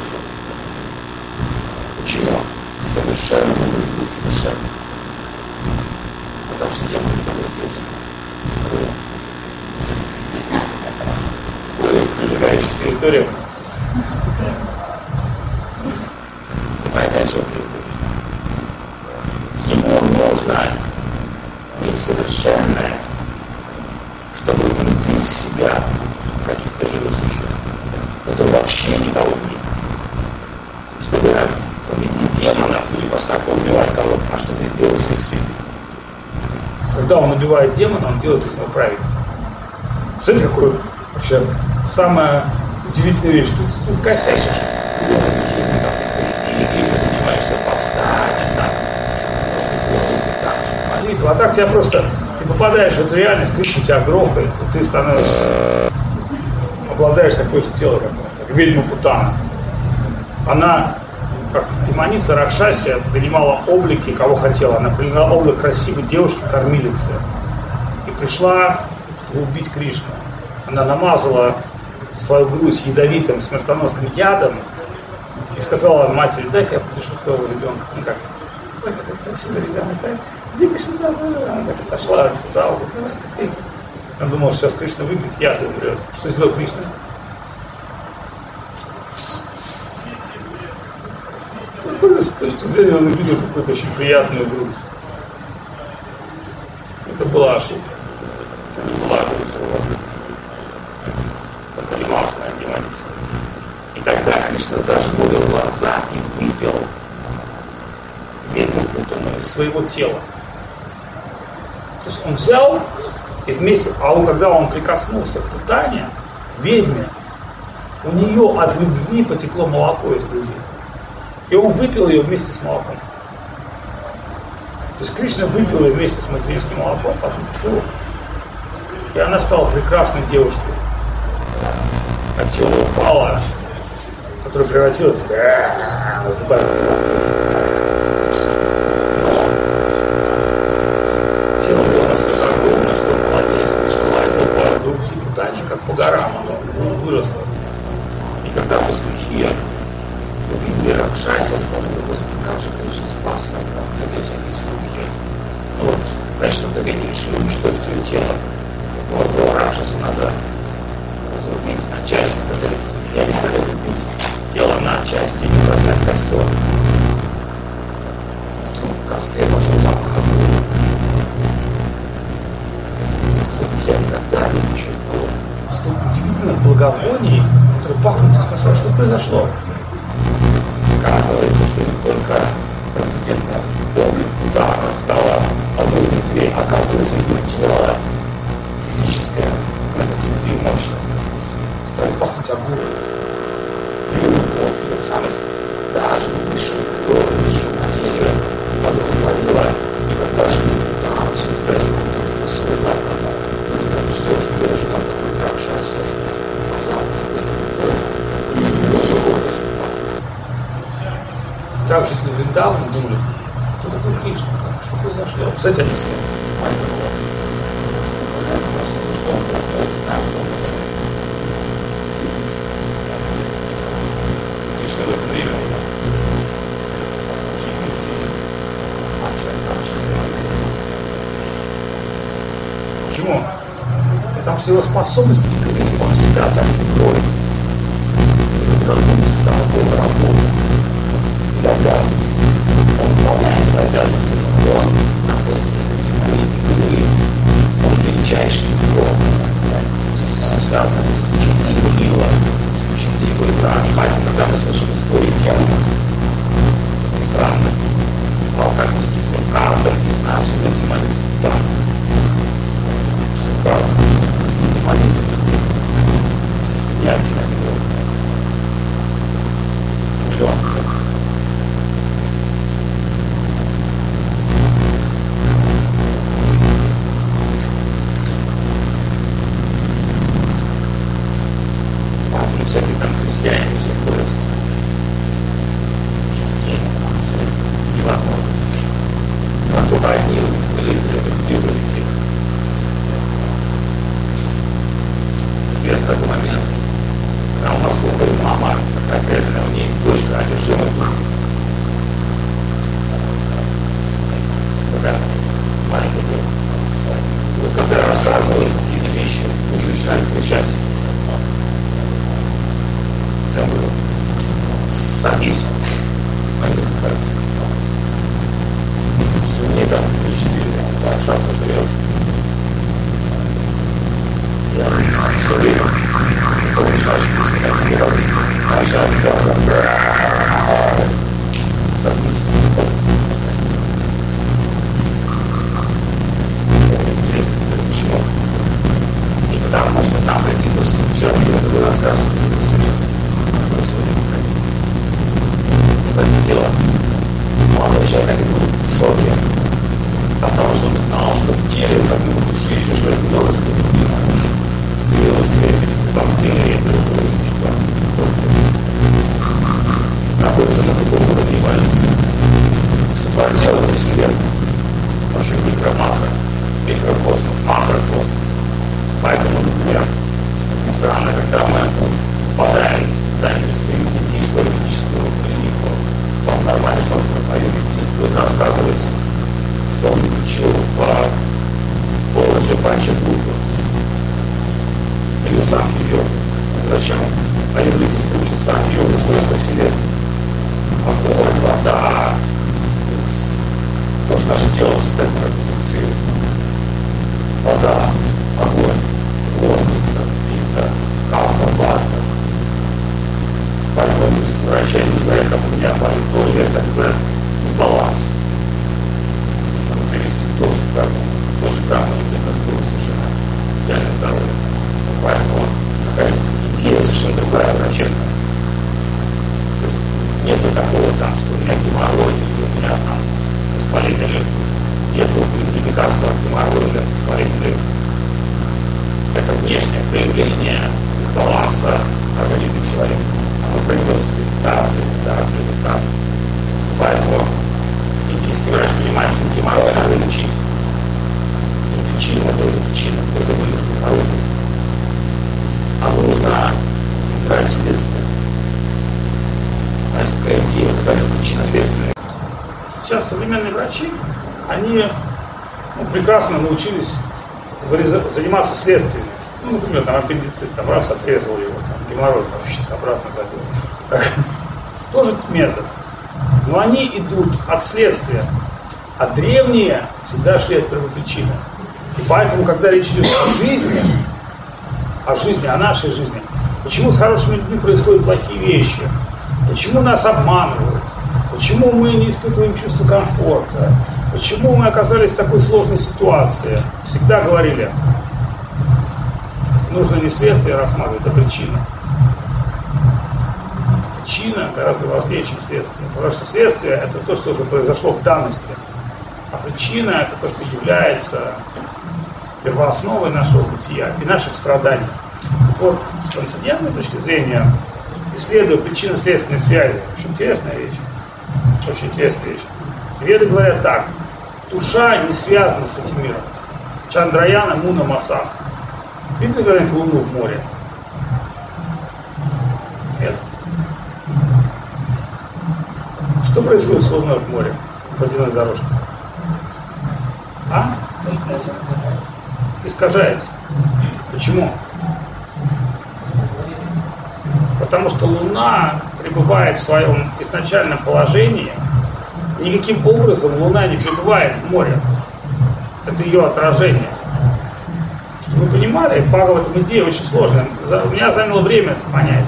Почему? Совершенно не нужны, совершенно. Потому что тема не только здесь. Вы, вы прилегающих территориях. Понимаете, о чем я говорю? Ему нужно несовершенное, чтобы влюбить в себя каких-то живых существ, которые вообще никого не видят. Чтобы победить демонов или просто убивать кого-то, а чтобы сделать их святых. Когда он убивает демона, он делает его правильно. Смотрите, какой вообще самая удивительная вещь, что ты тут косячишь, или занимаешься постанием, там, молитву, а так тебя просто, ты попадаешь в эту реальность, Кришна тебя грохает, и ты становишься, обладаешь такой же телом, как, как ведьма Путана. Она, как демоница Ракшасия, принимала облики, кого хотела. Она приняла облик красивой девушки-кормилицы и пришла, чтобы убить Кришну. Она намазала свою грудь ядовитым смертоносным ядом и сказала матери: дай-ка я подышу твоего ребенка. Ну как, ой, какой красивый ребенок, да? Иди-ка сюда. Она так отошла в зал. Она думала, что сейчас Кришна выпьет яд и умрет. Что сделал Кришна? С точки зрения он увидел какую-то очень приятную грудь. Это была ошибка. Это не была грудь. Это ремасная демоница. И тогда Кришна зажмурил глаза и выпил ведьму Путану из своего тела. То есть он взял и вместе, а он, когда он прикоснулся к Путане, к ведьме, у нее от любви потекло молоко из груди. И он выпил ее вместе с молоком. То есть Кришна выпил ее вместе с материнским молоком, потом пил. И она стала прекрасной девушкой. Как тело упало, которая превратилась в зубами. Тело было настолько огромное, что младенец Кришна лазил по другим Путане, как по горам, оно выросло. И когда пастухи увидели Ракшаси, они подумали: Господи, как же Кришна спас, как хотели всякие слухи. Ну вот, значит, вот они решили уничтожить ее тело. Вот было Ракшаса, надо разрубить на части, сказали: я не стал убить тело на части, не бросать в костер. В костре пошел запах огня. Я никогда не чувствовал столько удивительных благовоний, которые пахнут из костра. Что произошло? Оказывается, что не только трансцендентная облик Путана стала одной из ветвей, оказывается, его тело физическое, цветы мощно, стали пахнуть огнем. И любовь, ее самость, даже высшую природу, высшую материю одухотворила, и когда же Путана все это кто-то свой запах, ну что ж, я же там такой Ракшаси, так жители Вриндавана думали: кто такой Кришна, что произошло? Кстати, они с ним. Кришна в это время. Почему? Потому что его способности он всегда залиты кровью. Потому что там была работа. Когда он выполняет свои обязанности, он находится в земле, он величайший Бог, связано с исключением его мила, исключением его игра. Поэтому, когда мы слышим истории Керма, странно, но как мы слышим правду, наши люди молятся, да, правда, люди молятся, я тебя не говорю, миллион. Всякие там христиане все ходят. Невозможно. А то одни выглядели их. Есть такой момент, когда у нас была мама, какая-то у нее дочка одержимая духом. Когда маленький был. Вот когда я рассказывал какие-то вещи, люди начинали кричать. Я говорю: садись. Они говорят: мне там три четыре шанса вперед. Я все время повышаюсь, не раз. Начал садись. Интересно, почему? И потому что там какие-то случаи, это делать. Молодой человек будет в шоке, потому что он знал, что в теле, как бы в душе еще живет много других душ. Вирус, бактерии, другие существа. Находится на другом уровне эволюции. Что проделать в Вселенной? Очень микро-макро, микрокосмос, макрокосмос. Поэтому, например, странно, когда мы попадаем в дальнюю медицинскую, медицинскую клинику, то он нормально может проповедовать. Кто-то рассказывает, что он учил по колледже Панчакуту. Или сам йогу. Зачем? Аюрведически учат сам йогу, устройство Вселенной. Огонь, вода. Потому что наше тело состоит на продукции. Вода, огонь, воздух, пита, кафа, вата. Поэтому врачи не говорят, как у меня болит то, или это говорят дисбаланс. Надо привести тоже в гармонию. Тоже в гармонии температура совершенно. Идеальное здоровье. Поэтому такая идея совершенно другая врачебная. То есть нету такого там, что у меня геморрой, или у меня там воспаление легких. Нету лекарства от геморроя или воспаления легких. Это внешнее проявление баланса организма человека. Оно проявилось так, так, так. Поэтому индийский врач понимает, что геморрой надо лечить. И причина тоже причина, тоже вылез наружу. А нужно брать следствие. Значит, какая идея, это причина следственная. Сейчас современные врачи, они ну, прекрасно научились вырезать, заниматься следствиями. Ну, например, там аппендицит, там раз отрезал его, там, геморрой вообще обратно забил. Тоже метод. Но они идут от следствия. А древние всегда шли от первопричины. И поэтому, когда речь идет о жизни, о жизни, о нашей жизни, почему с хорошими людьми происходят плохие вещи, почему нас обманывают, почему мы не испытываем чувство комфорта, почему мы оказались в такой сложной ситуации, всегда говорили, нужно не следствие рассматривать, а причину. Причина гораздо важнее, чем следствие. Потому что следствие – это то, что уже произошло в данности. А причина – это то, что является первоосновой нашего бытия и наших страданий. Вот с трансцендентной точки зрения, исследуя причинно-следственные связи, очень интересная вещь. Очень интересная вещь. Веды говорят так: душа не связана с этим миром. Чандраяна Муна Масах. Видно, говорят, луну в море? Нет. Что происходит с луной в море, в водяной дорожке? А? Искажается. Почему? Потому что Луна пребывает в своем изначальном положении. Никаким образом Луна не пребывает в море. Это ее отражение. Чтобы вы понимали, Бхагаватам идея очень сложная. У меня заняло время это понять.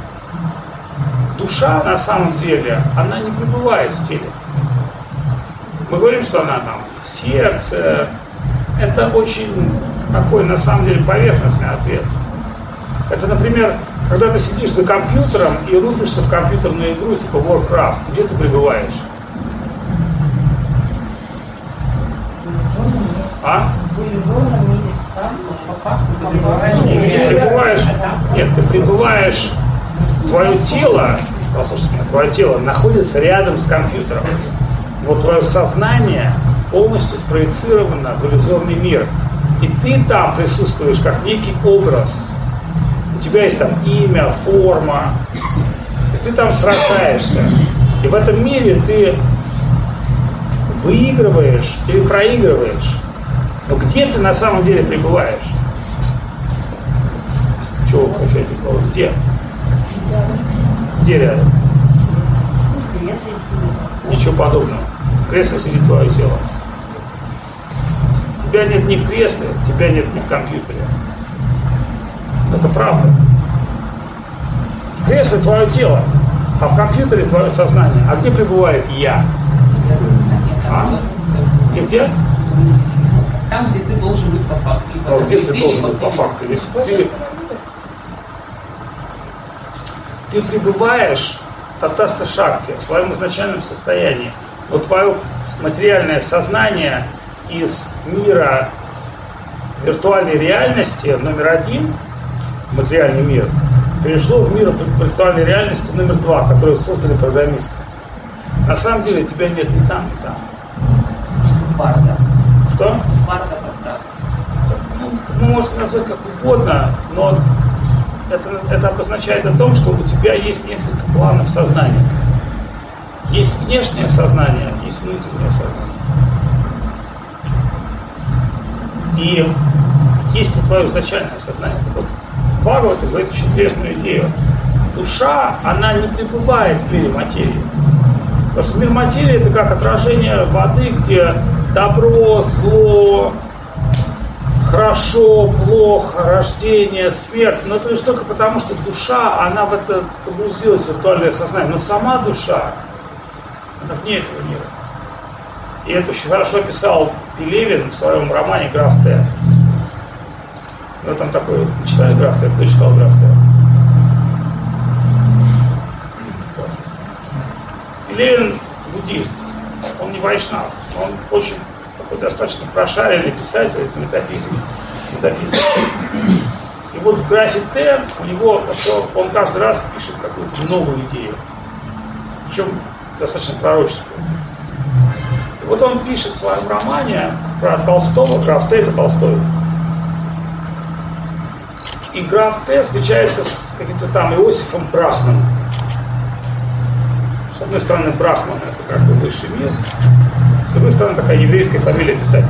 Душа на самом деле, она не пребывает в теле. Мы говорим, что она там в сердце. Это очень такой, на самом деле, поверхностный ответ. Это, например, когда ты сидишь за компьютером и рубишься в компьютерную игру типа Warcraft, где ты пребываешь? А? Ты пребываешь, нет, ты пребываешь, твое тело, послушайте меня, твое тело находится рядом с компьютером. Вот твое сознание полностью спроецировано в иллюзорный мир. И ты там присутствуешь как некий образ. У тебя есть там имя, форма. И ты там сражаешься. И в этом мире ты выигрываешь или проигрываешь. Но где ты на самом деле пребываешь? Чего вы хотите? Где? Где рядом? Ничего подобного. В кресле сидит твое тело. Тебя нет ни в кресле, тебя нет ни в компьютере. Это правда. В кресле твое тело, а в компьютере твое сознание. А где пребывает я? А? И где? Там, где ты должен быть по факту. А где ты должен быть по факту? Если ты, ты пребываешь в татаста шакти, в своем изначальном состоянии. Но твое материальное сознание из мира виртуальной реальности номер один, материальный мир, перешло в мир виртуальной реальности номер два, которую создали программисты. На самом деле тебя нет ни там, ни там. Барда. Что? Барда поставь. Ну, ну, можете назвать как угодно, но это, это обозначает о том, что у тебя есть несколько планов сознания. Есть внешнее сознание, есть внутреннее сознание. И есть и твое изначальное сознание. Так вот, Бхагавата говорит очень интересную идею. Душа, она не пребывает в мире материи. Потому что мир материи — это как отражение воды, где добро, зло, хорошо, плохо, рождение, смерть. Но это лишь только потому, что душа, она в это погрузилась в виртуальное сознание. Но сама душа, она вне этого мира. И это очень хорошо описал Пелевин в своем романе «Граф Т». Ну, там такой, читали «Граф Т», кто читал «Граф Т»? Пелевин буддист, он не вайшнав, он очень такой достаточно прошаренный писатель метафизики. метафизики. И вот в «Графе Т» у него, он каждый раз пишет какую-то новую идею, причем достаточно пророческую. И вот он пишет в своем романе про Толстого, «Граф Т» — это Толстой. И «Граф Т» встречается с каким-то там Иосифом Брахманом. С одной стороны, Брахман — это как бы высший мир, с другой стороны, такая еврейская фамилия писателя.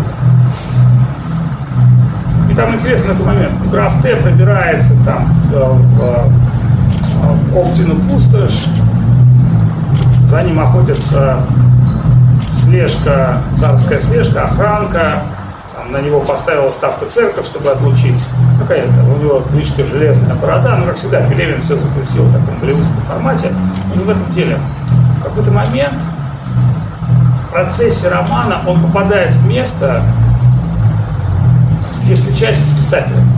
И там интересный такой момент. Граф Т пробирается там в, в, в Оптину пустошь, за ним охотится слежка, царская слежка, охранка, там на него поставила ставку церковь, чтобы отлучить. Какая-то, у него кличка «Железная борода», но, как всегда, Пелевин все закрутил в таком голливудском формате. Но не в этом деле. В какой-то момент в процессе романа он попадает в место, где встречается с писателем.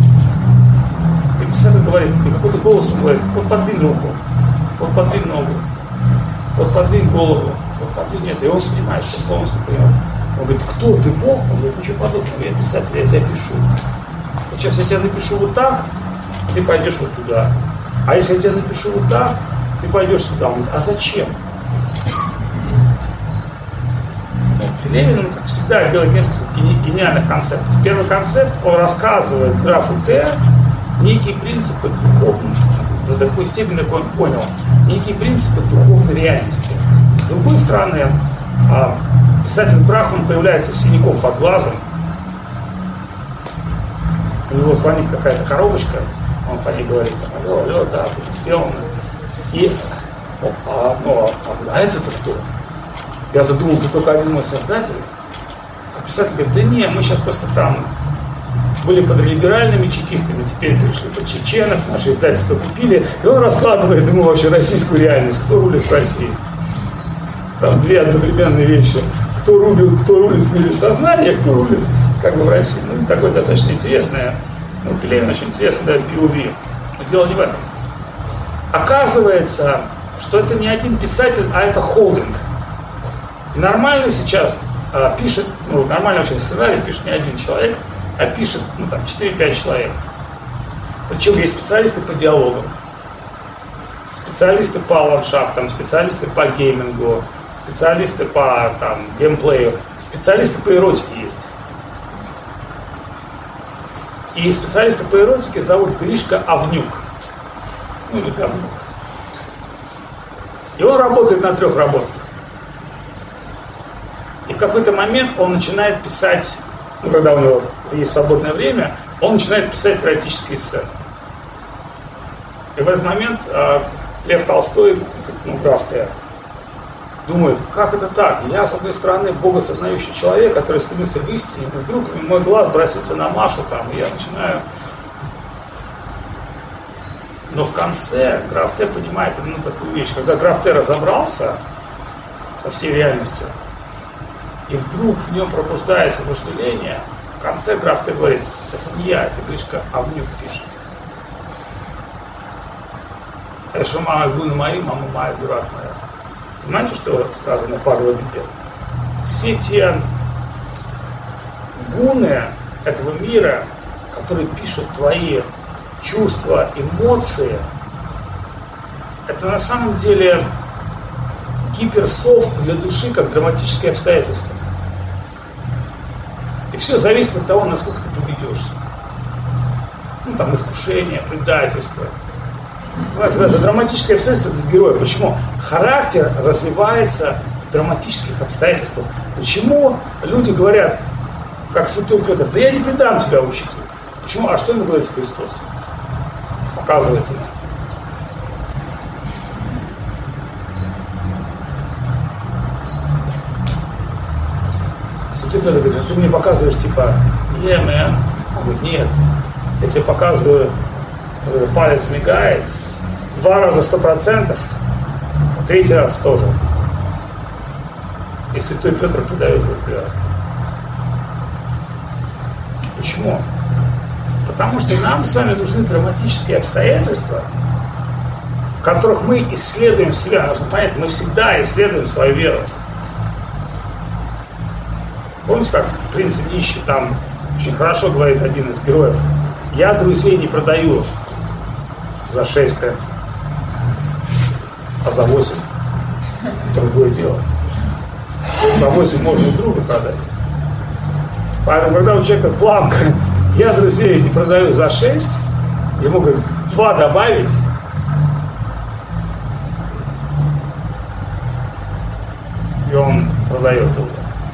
И писатель говорит, и какой-то голос говорит: вот подвинь руку, вот подвинь ногу, вот подвинь голову, вот подвинь это. И он понимает, что полностью понимает. Он говорит: кто ты, Бог? Он говорит: ничего подобного, я писатель, я тебя пишу. Вот сейчас я тебя напишу вот так, ты пойдешь вот туда. А если я тебя напишу вот так, ты пойдешь сюда. Он говорит: а зачем? Пелевин, он, как всегда, делает несколько гениальных концептов. Первый концепт, он рассказывает графу Т некие принципы духовные, до такой степени, как он понял, некие принципы духовной реальности. С другой стороны, писатель Брахман появляется с синяком под глазом, у него звонит какая-то коробочка, он по ней говорит: алло, алло, да, будет сделано. И, а, ну, а, а это-то кто? Я задумал, ты только один мой создатель. А писатель говорит: да не, мы сейчас просто там были под либеральными чекистами, теперь пришли под чеченов, наши издательства купили, и он раскладывает ему вообще российскую реальность, кто рулит в России. Там две одновременные вещи: кто рулит, кто рулит в мире сознания, кто рулит как бы в России. Ну, такое достаточно интересное, ну, Пелевин очень интересно, да, пи о ви. Но дело не в этом. Оказывается, что это не один писатель, а это холдинг. И нормально сейчас а, пишет, ну, нормально вообще сценарий пишет не один человек, а пишет, ну, там, четыре-пять человек. Причем есть специалисты по диалогам, специалисты по ландшафтам, специалисты по геймингу, специалисты по, там, геймплею, специалисты по эротике есть. И специалиста по эротике зовут Гришка Авнюк. Ну, или Говнюк. И он работает на трех работах. И в какой-то момент он начинает писать, ну, когда у него есть свободное время, он начинает писать эротические сцены. И в этот момент э, Лев Толстой, ну, граф Т, думает: как это так? Я, с одной стороны, богосознающий человек, который стремится к истине, но вдруг мой глаз бросится на Машу, там, и я начинаю... Но в конце граф Т понимает одну такую вещь. Когда граф Т разобрался со всей реальностью, и вдруг в нем пробуждается вожделение, в конце граф Т говорит: это не я, это Гришка Авнюк пишет. Эша мама гуна мои, мама моя дурак моя. Понимаете, что сказано в Бхагавад-гите? Все те гуны этого мира, которые пишут твои чувства, эмоции, это на самом деле гиперсофт для души, как драматическое обстоятельство. И все зависит от того, насколько ты поведешься. Ну, там, искушение, предательство. Это, это драматическое обстоятельство для героя. Почему? Характер развивается в драматических обстоятельствах. Почему люди говорят, как святой Петр, да я не предам тебя, учитель. Почему? А что ему говорит Христос? Показывает ему. Святой Петр говорит, ты мне показываешь, типа, yeah, man. Он говорит, нет. Я тебе показываю, палец мигает, два раза сто процентов, третий раз тоже. И святой Петр придает вот веру. Почему? Потому что нам с вами нужны драматические обстоятельства, в которых мы исследуем себя. Нужно понять, мы всегда исследуем свою веру. Помните, как принц и нищий там очень хорошо говорит один из героев? Я друзей не продаю за шесть пенсов, а за восемь другое дело. За восемь можно и друга продать. Поэтому, когда у человека планка, я друзей не продаю за шесть, ему говорят, два добавить, и он продает его.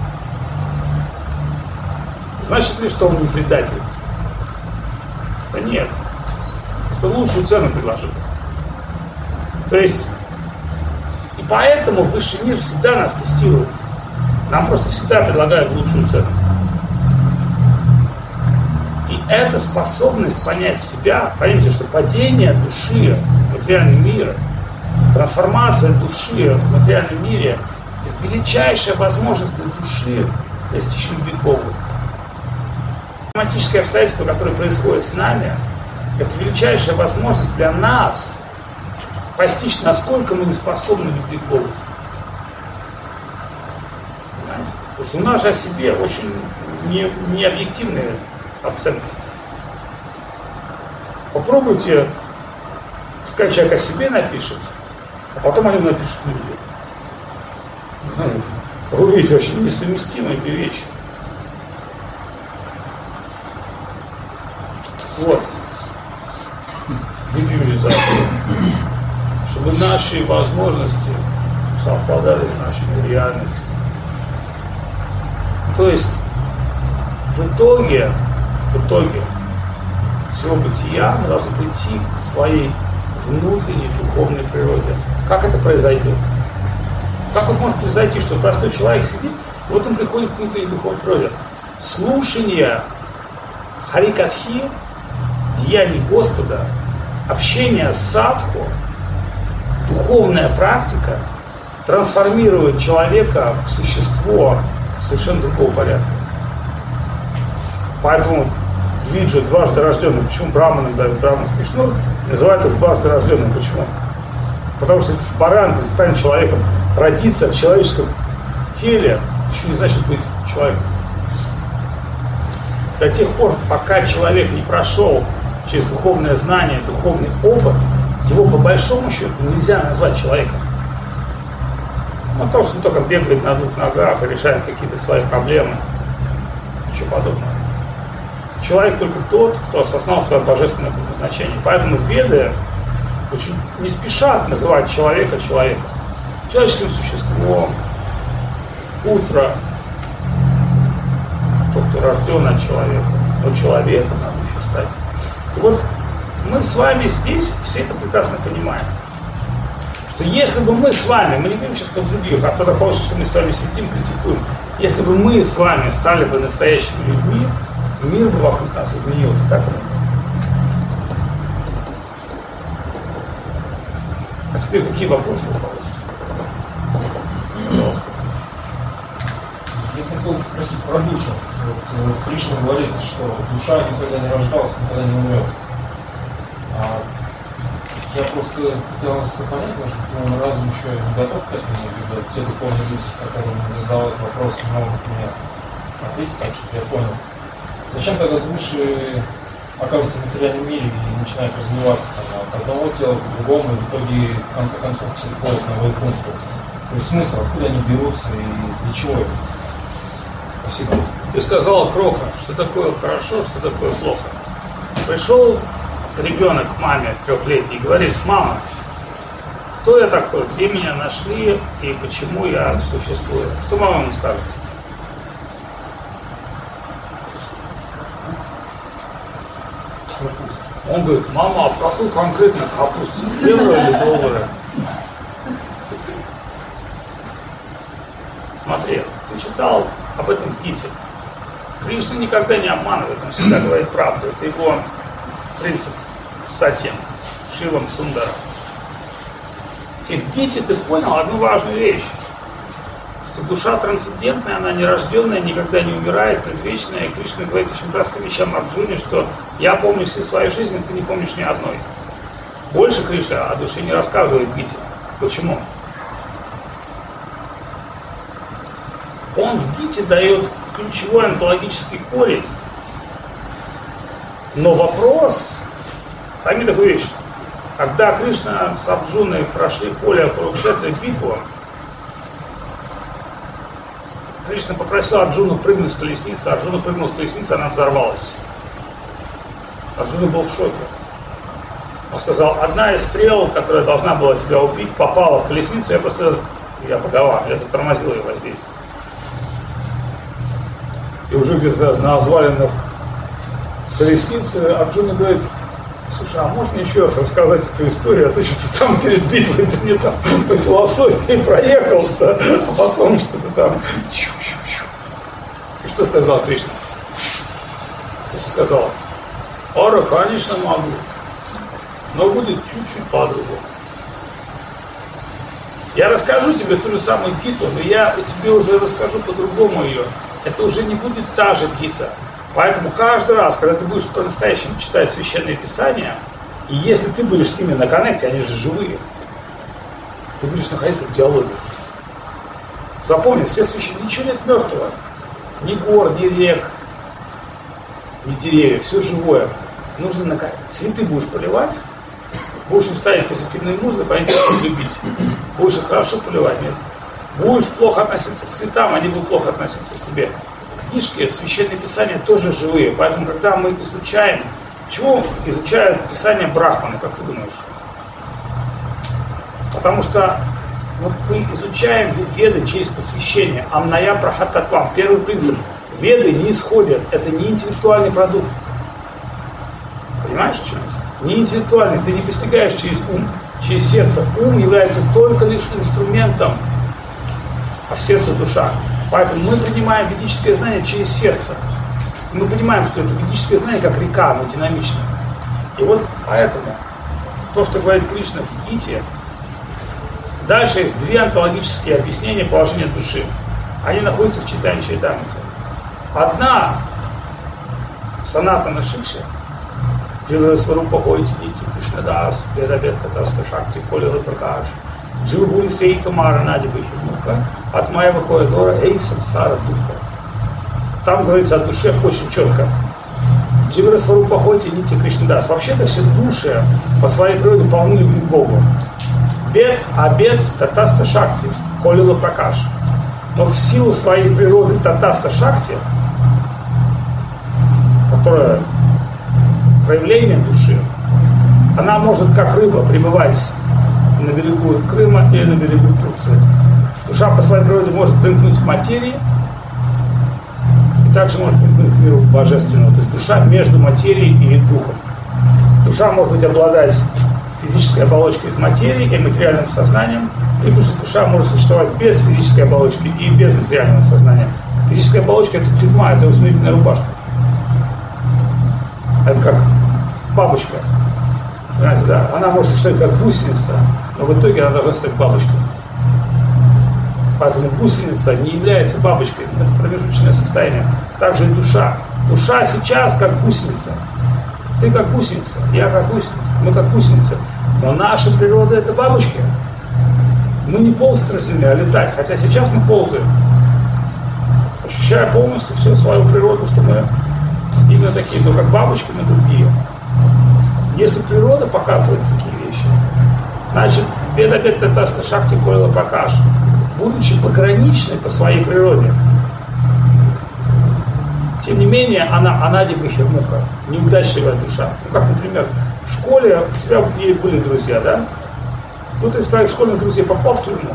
Значит ли, что он не предатель? Да нет. Что лучшую цену предложил. То есть, и поэтому высший мир всегда нас тестирует. Нам просто всегда предлагают лучшую цену. И эта способность понять себя, поймите, что падение души в материальный мир, трансформация души в материальном мире, это величайшая возможность для души достичь любви к Богу. Драматические обстоятельства, которые происходят с нами, это величайшая возможность для нас постичь, насколько мы не способны любви к Богу. Понимаете? Потому что у нас же о себе очень не, не объективные оценки. Попробуйте, пускай человек о себе напишет, а потом о нем напишут люди. Вы увидите очень несовместимые две вещи. Вот. Выпью же за это. Чтобы наши возможности совпадали с нашими реальностями. То есть в итоге, в итоге всего бытия мы должны прийти к своей внутренней духовной природе. Как это произойдет? Как вот может произойти, что простой человек сидит, и вот он приходит к внутренней духовной природе? Слушание Харикатхи, деяний Господа, общение с садху, духовная практика трансформирует человека в существо совершенно другого порядка. Поэтому Двиджа, дважды рожденный, почему браманам дают браманский шнур, называют их дважды рожденным. Почему? Потому что баран станет человеком, родиться в человеческом теле, еще не значит быть человеком. До тех пор, пока человек не прошел через духовное знание, духовный опыт, его по большому счету нельзя назвать человеком. Ну, то, что он только бегает на двух ногах и решает какие-то свои проблемы, ничего подобного. Человек только тот, кто осознал свое божественное предназначение. Поэтому веды очень не спешат называть человека человеком. Человеческим существом, утро, тот, кто рожден от человека. Но человеком надо еще стать. И вот мы с вами здесь все это прекрасно понимаем. Что если бы мы с вами, мы не говорим сейчас про других, а тогда получится, что мы с вами сидим, критикуем. Если бы мы с вами стали бы настоящими людьми, мир бы вокруг нас изменился. Как это? А теперь какие вопросы у вас? Пожалуйста. Я хотел спросить про душу. Вот, Кришна говорит, что душа никогда не рождалась, никогда не умрет. А Я просто пытался понять, может, ну, разум еще не готов к этому, либо те духовные люди, которые мне задавают вопросы, не могут мне ответить, так что я понял. Зачем тогда души оказываются в материальном мире и начинают развиваться там, от одного тела к другому, и в итоге, в конце концов, приходят на вайкунтху? То есть смысл, откуда они берутся и для чего это? Спасибо. Ты сказала, Кроха, что такое хорошо, что такое плохо. Пришел ребенок к маме трехлетний и говорит: мама, кто я такой, где меня нашли и почему я существую? Что мама ему скажет? Он говорит: мама, а в какую конкретно капусту? Евро или доллары? Смотри, ты читал об этом в Гите. Кришна никогда не обманывает, он всегда говорит правду. Это его принцип Сатьям, Шивам Сундаром. И в Гите ты понял одну важную вещь, что душа трансцендентная, она нерожденная, никогда не умирает, предвечная. И Кришна говорит очень простым вещам Арджуне, что я помню все свои жизни, ты не помнишь ни одной. Больше Кришна о душе не рассказывает в Гите. Почему? Он в Гите дает ключевой онтологический корень. Но вопрос, пойми такую вещь, когда Кришна с Арджуной прошли поле Курукшетры битву, Кришна попросил Арджуну прыгнуть с колесницы, Арджуна прыгнул с колесницы, она взорвалась. Арджуна был в шоке. Он сказал: одна из стрел, которая должна была тебя убить, попала в колесницу, я просто, я богован, я затормозил ее воздействие. И уже где-то на развалинах колесницы Арджуна говорит: слушай, а можно еще раз рассказать эту историю, а то что-то там перед битвой ты мне там по философии проехался, а потом что-то там... И что сказал Кришна? Что сказал? Ара, конечно, могу, но будет чуть-чуть по-другому. Я расскажу тебе ту же самую Гиту, но я тебе уже расскажу по-другому ее. Это уже не будет та же Гита. Поэтому каждый раз, когда ты будешь по-настоящему читать Священное Писание, и если ты будешь с ними на коннекте, они же живые, ты будешь находиться в диалоге. Запомни, все священные, ничего нет мертвого. Ни гор, ни рек, ни деревьев, все живое. Нужно на коннекте. Цветы будешь поливать, будешь им ставить позитивную музыку, они тебя будут любить. Будешь их хорошо поливать, нет. Будешь плохо относиться к цветам, они будут плохо относиться к тебе. Книжки, Священное Писание тоже живые. Поэтому, когда мы изучаем, чего изучают Писание Брахманы, как ты думаешь? Потому что вот мы изучаем Веды через посвящение. Амная Прахататвам. Первый принцип. Веды не исходят. Это не интеллектуальный продукт. Понимаешь, о чем? Не интеллектуальный. Ты не постигаешь через ум, через сердце. Ум является только лишь инструментом, а в сердце душа. Поэтому мы принимаем ведическое знание через сердце. И мы понимаем, что это ведическое знание как река, оно динамично. И вот поэтому то, что говорит Кришна в Гите, дальше есть две онтологические объяснения положения души. Они находятся в читании Чайтамрите. Одна Санатана Шикша, Джива Сварупа Хойти Нити Кришнадас, Ведабет Татаста Шакти Колера Пракаш, Дживабуи Сейта Мара Нади Бахимука, от моего коридора Эй Самсара Духа. Там говорится о душе очень четко. Дживара Сварупа Хойти Нити Кришнадас. Вообще-то все души по своей природе полны любви к Богу. Бед, Абед, Татаста Шакти, Колила Пракаш. Но в силу своей природы Татаста Шакти, которая проявление души, она может как рыба пребывать на берегу Крыма или на берегу Турции. Душа по своей природе может примкнуть к материи и также может примкнуть к миру божественному. То есть душа между материей и духом. Душа может быть обладать физической оболочкой из материи и материальным сознанием, либо же душа может существовать без физической оболочки и без материального сознания. Физическая оболочка — это тюрьма, это усмирительная рубашка. Это как бабочка. Понимаете, да? Она может существовать как гусеница, но в итоге она должна стать бабочкой. Поэтому гусеница не является бабочкой, это промежуточное состояние. Также и душа. Душа сейчас как гусеница. Ты как гусеница, я как гусеница, мы как гусеница. Но наша природа это бабочки. Мы не ползать рождены, а летать. Хотя сейчас мы ползаем. Ощущая полностью всю свою природу, что мы именно такие, но как бабочки мы другие. Если природа показывает такие вещи, значит, беда-бед татаста шакти койла покаш, будучи пограничной по своей природе, тем не менее, она анади бахирмуха, неудачливая душа. Ну, как, например, в школе у тебя были друзья, да? Кто-то из твоих школьных друзей попал в тюрьму,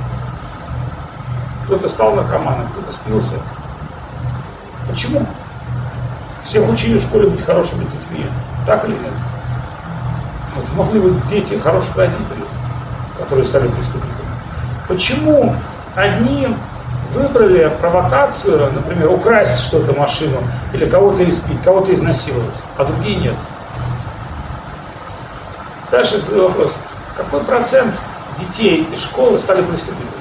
кто-то стал наркоманом, кто-то спился. Почему? Всех учили в школе быть хорошими детьми, так или нет? Вот могли быть дети хороших родителей, которые стали преступниками. Почему одни выбрали провокацию, например, украсть что-то, машину, или кого-то избить, кого-то изнасиловать, а другие нет? Дальше задаю вопрос. Какой процент детей из школы стали преступниками?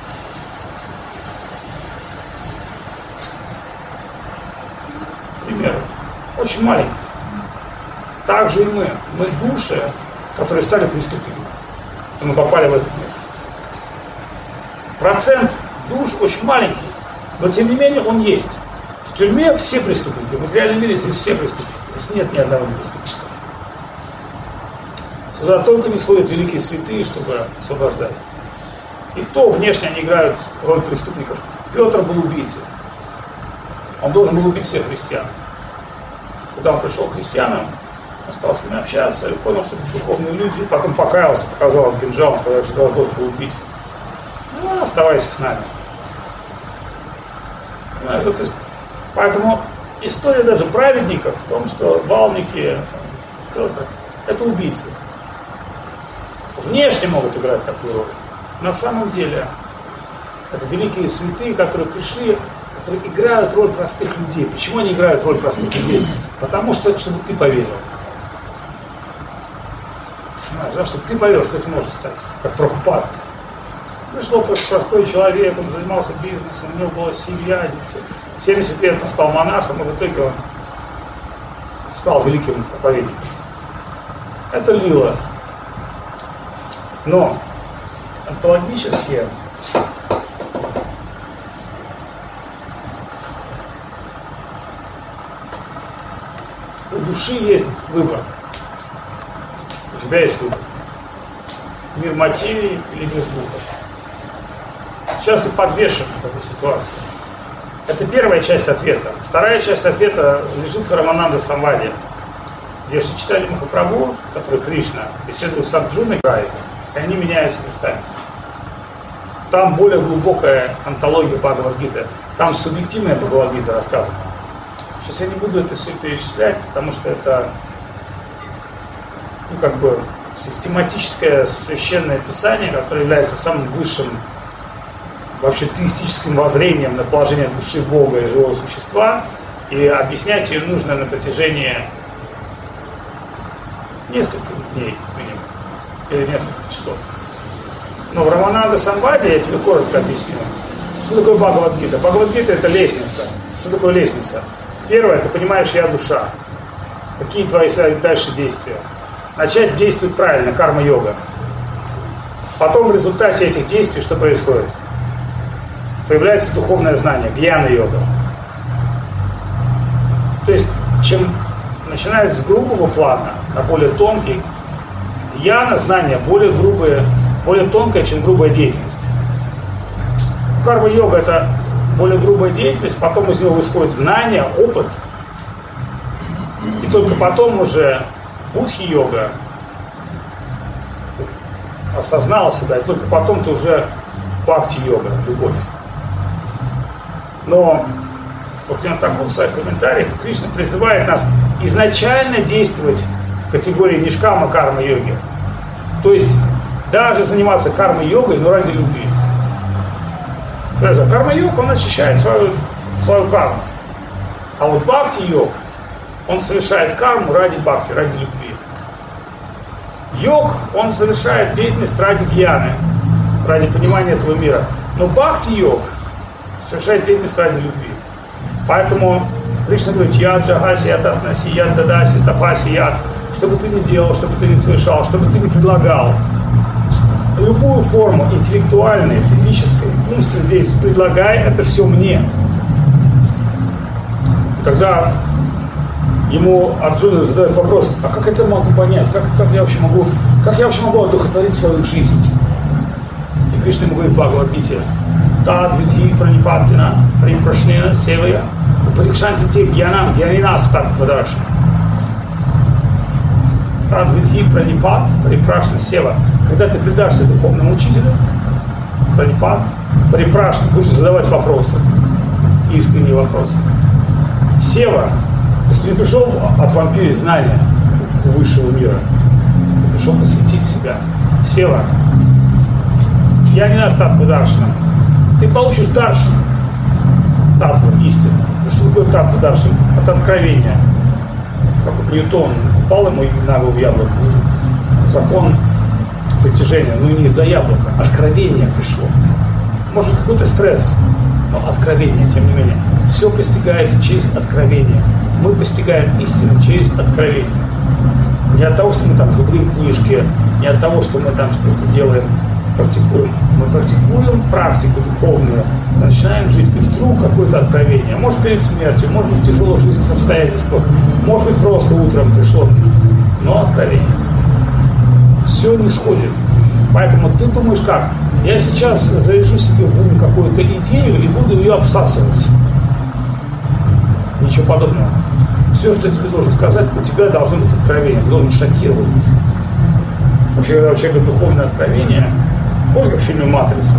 Пример. Очень маленький. Так же и мы. Мы души, которые стали преступниками. И мы попали в этот мир. Процент душ очень маленький, но тем не менее он есть. В тюрьме все преступники, в материальном мире здесь все преступники. Здесь нет ни одного преступника. Сюда только не сходят великие святые, чтобы освобождать. И то внешне они играют роль преступников. Петр был убийцей. Он должен был убить всех христиан. Когда он пришел к христианам, он стал с ними общаться и понял, что это духовные люди. Потом покаялся, показал им кинжал, он сказал, что я должен был убить. Ну, оставайся с нами. Понимаешь, то есть, поэтому история даже праведников в том, что балники, кто-то, это убийцы. Внешне могут играть такую роль. На самом деле, это великие святые, которые пришли, которые играют роль простых людей. Почему они играют роль простых людей? Потому что, чтобы ты поверил. Понимаешь, да? Чтобы ты поверил, что это может стать, как Прабхупад. Пришел простой человек, он занимался бизнесом, у него была семья, дети. В семьдесят лет он стал монахом, и в итоге он стал великим проповедником. Это лила. Но онтологически у души есть выбор. У тебя есть выбор. Мир материи или мир духа. Сейчас ты подвешен в этой ситуации. Это первая часть ответа. Вторая часть ответа лежит в Рамананда Самваде, где Шри Махапрабху, который Кришна, беседует с Арджуной, и они меняются местами. Там более глубокая антология Бхагавад-гиты. Там субъективная Бхагавад-гита рассказана. Сейчас я не буду это все перечислять, потому что это, ну, как бы систематическое священное писание, которое является самым высшим вообще теистическим воззрением на положение души Бога и живого существа, и объяснять ее нужно на протяжении нескольких дней минимум, или нескольких часов. Но в Рамананда Самваде я тебе коротко объясню, что такое Бхагавад-гита. Бхагавад-гита — это лестница. Что такое лестница? Первое, ты понимаешь, я душа. Какие твои дальше действия? Начать действовать правильно, карма-йога. Потом в результате этих действий что происходит? Появляется духовное знание, гьяна-йога. То есть, чем начиная с грубого плана на более тонкий, гьяна, знание более грубое, более тонкое, чем грубая деятельность. Карма-йога — это более грубая деятельность, потом из него исходит знание, опыт, и только потом уже будхи-йога осознала себя, и только потом ты уже бхакти-йога, любовь. Но Бхактивинода Тхакур в своих комментариях Кришна призывает нас изначально действовать в категории нишкама карма-йоги. То есть даже заниматься карма-йогой, но ради любви. Карма-йог, он очищает свою, свою карму. А вот бхакти-йог, он совершает карму ради бхакти, ради любви. Йог, он совершает деятельность ради гьяны, ради понимания этого мира. Но бхакти-йог совершает деятельность ради любви. Поэтому Кришна говорит: яд джагаси, яд атнаси, яд дадаси, тапаси, яд. что бы ты ни делал, что бы ты ни совершал, что бы ты ни предлагал, любую форму интеллектуальной, физической, умственных действий, предлагай это все мне. И тогда ему Арджуна задает вопрос: а как это могу понять? Как, как, я вообще могу, как я вообще могу одухотворить свою жизнь? И Кришна ему говорит в Бхагавад-гите: Тад видхи пранипаттина припрашнена севая упарикшанти те гьянам гьянинас тад вадаршана. Тад видхи пранипат припрашна сева. Когда ты предашься духовному учителю, пранипат, припрашна, будешь задавать вопросы, искренние вопросы. Сева, то есть ты не пришел отвампирить знания высшего мира, ты пришел посвятить себя. Сева, я не над татву даршином. Ты получишь даршин, татву, истину. Что такое татву даршин? От откровения. Как у Ньютона, упал ему на голову яблоко. Закон притяжения, ну не из-за яблока, откровение пришло. Может быть какой-то стресс, но откровение, тем не менее. Все постигается через откровение. Мы постигаем истину через откровение. Не от того, что мы там зубрим книжки, не от того, что мы там что-то делаем, практикуем. Мы практикуем практику духовную, начинаем жить, и вдруг какое-то откровение. Может перед смертью, может быть в тяжелых жизненных обстоятельствах, может быть просто утром пришло, но откровение. Все не сходит. Поэтому ты думаешь как? Я сейчас заряжу себе в ум какую-то идею и буду ее обсасывать. Ничего подобного. Все, что я тебе должен сказать, у тебя должно быть откровение, ты должен шокировать. Вообще, когда у человека духовное откровение, помните, как в фильме «Матрица»?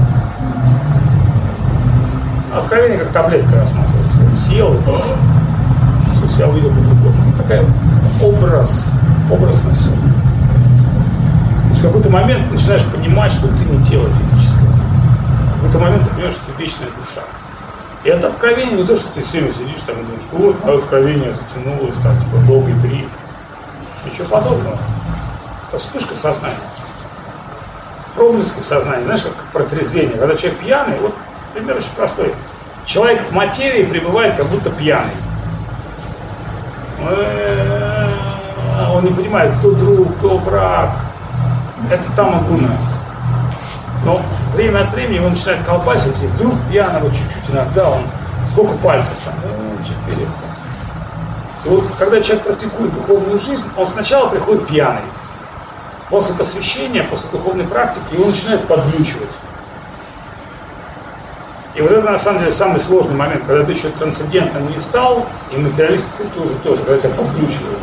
Откровение как таблетка рассматривается. Он съел, и себя увидел по-другому. Такая образ, образ на все. В какой-то момент начинаешь понимать, что ты не тело физическое. В какой-то момент ты понимаешь, что ты вечная душа. И это откровение не то, что ты все время сидишь там и думаешь, вот, а откровение затянулось, там, типа, долгий бриф. Ничего подобного. Это вспышка сознания. Проблески сознания. Знаешь, как протрезвение. Когда человек пьяный, вот пример очень простой. Человек в материи пребывает как будто пьяный. Он не понимает, кто друг, кто враг. Это тамагуна. Но время от времени его начинает колбасить, и вдруг пьяного чуть-чуть иногда он... Сколько пальцев там? Ну, четыре. И вот когда человек практикует духовную жизнь, он сначала приходит пьяный. После посвящения, после духовной практики, его начинает подглючивать. И вот это на самом деле самый сложный момент, когда ты еще трансцендентным не стал, и материалист ты тоже, тоже, когда тебя подглючивают.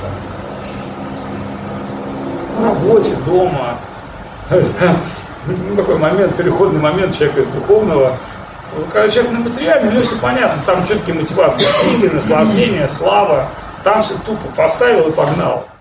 На работе, дома. Такой момент, переходный момент человека из духовного. Когда человек на материальном, ну все понятно, там четкие мотивации, книги, наслаждение, слава. Там все тупо поставил и погнал.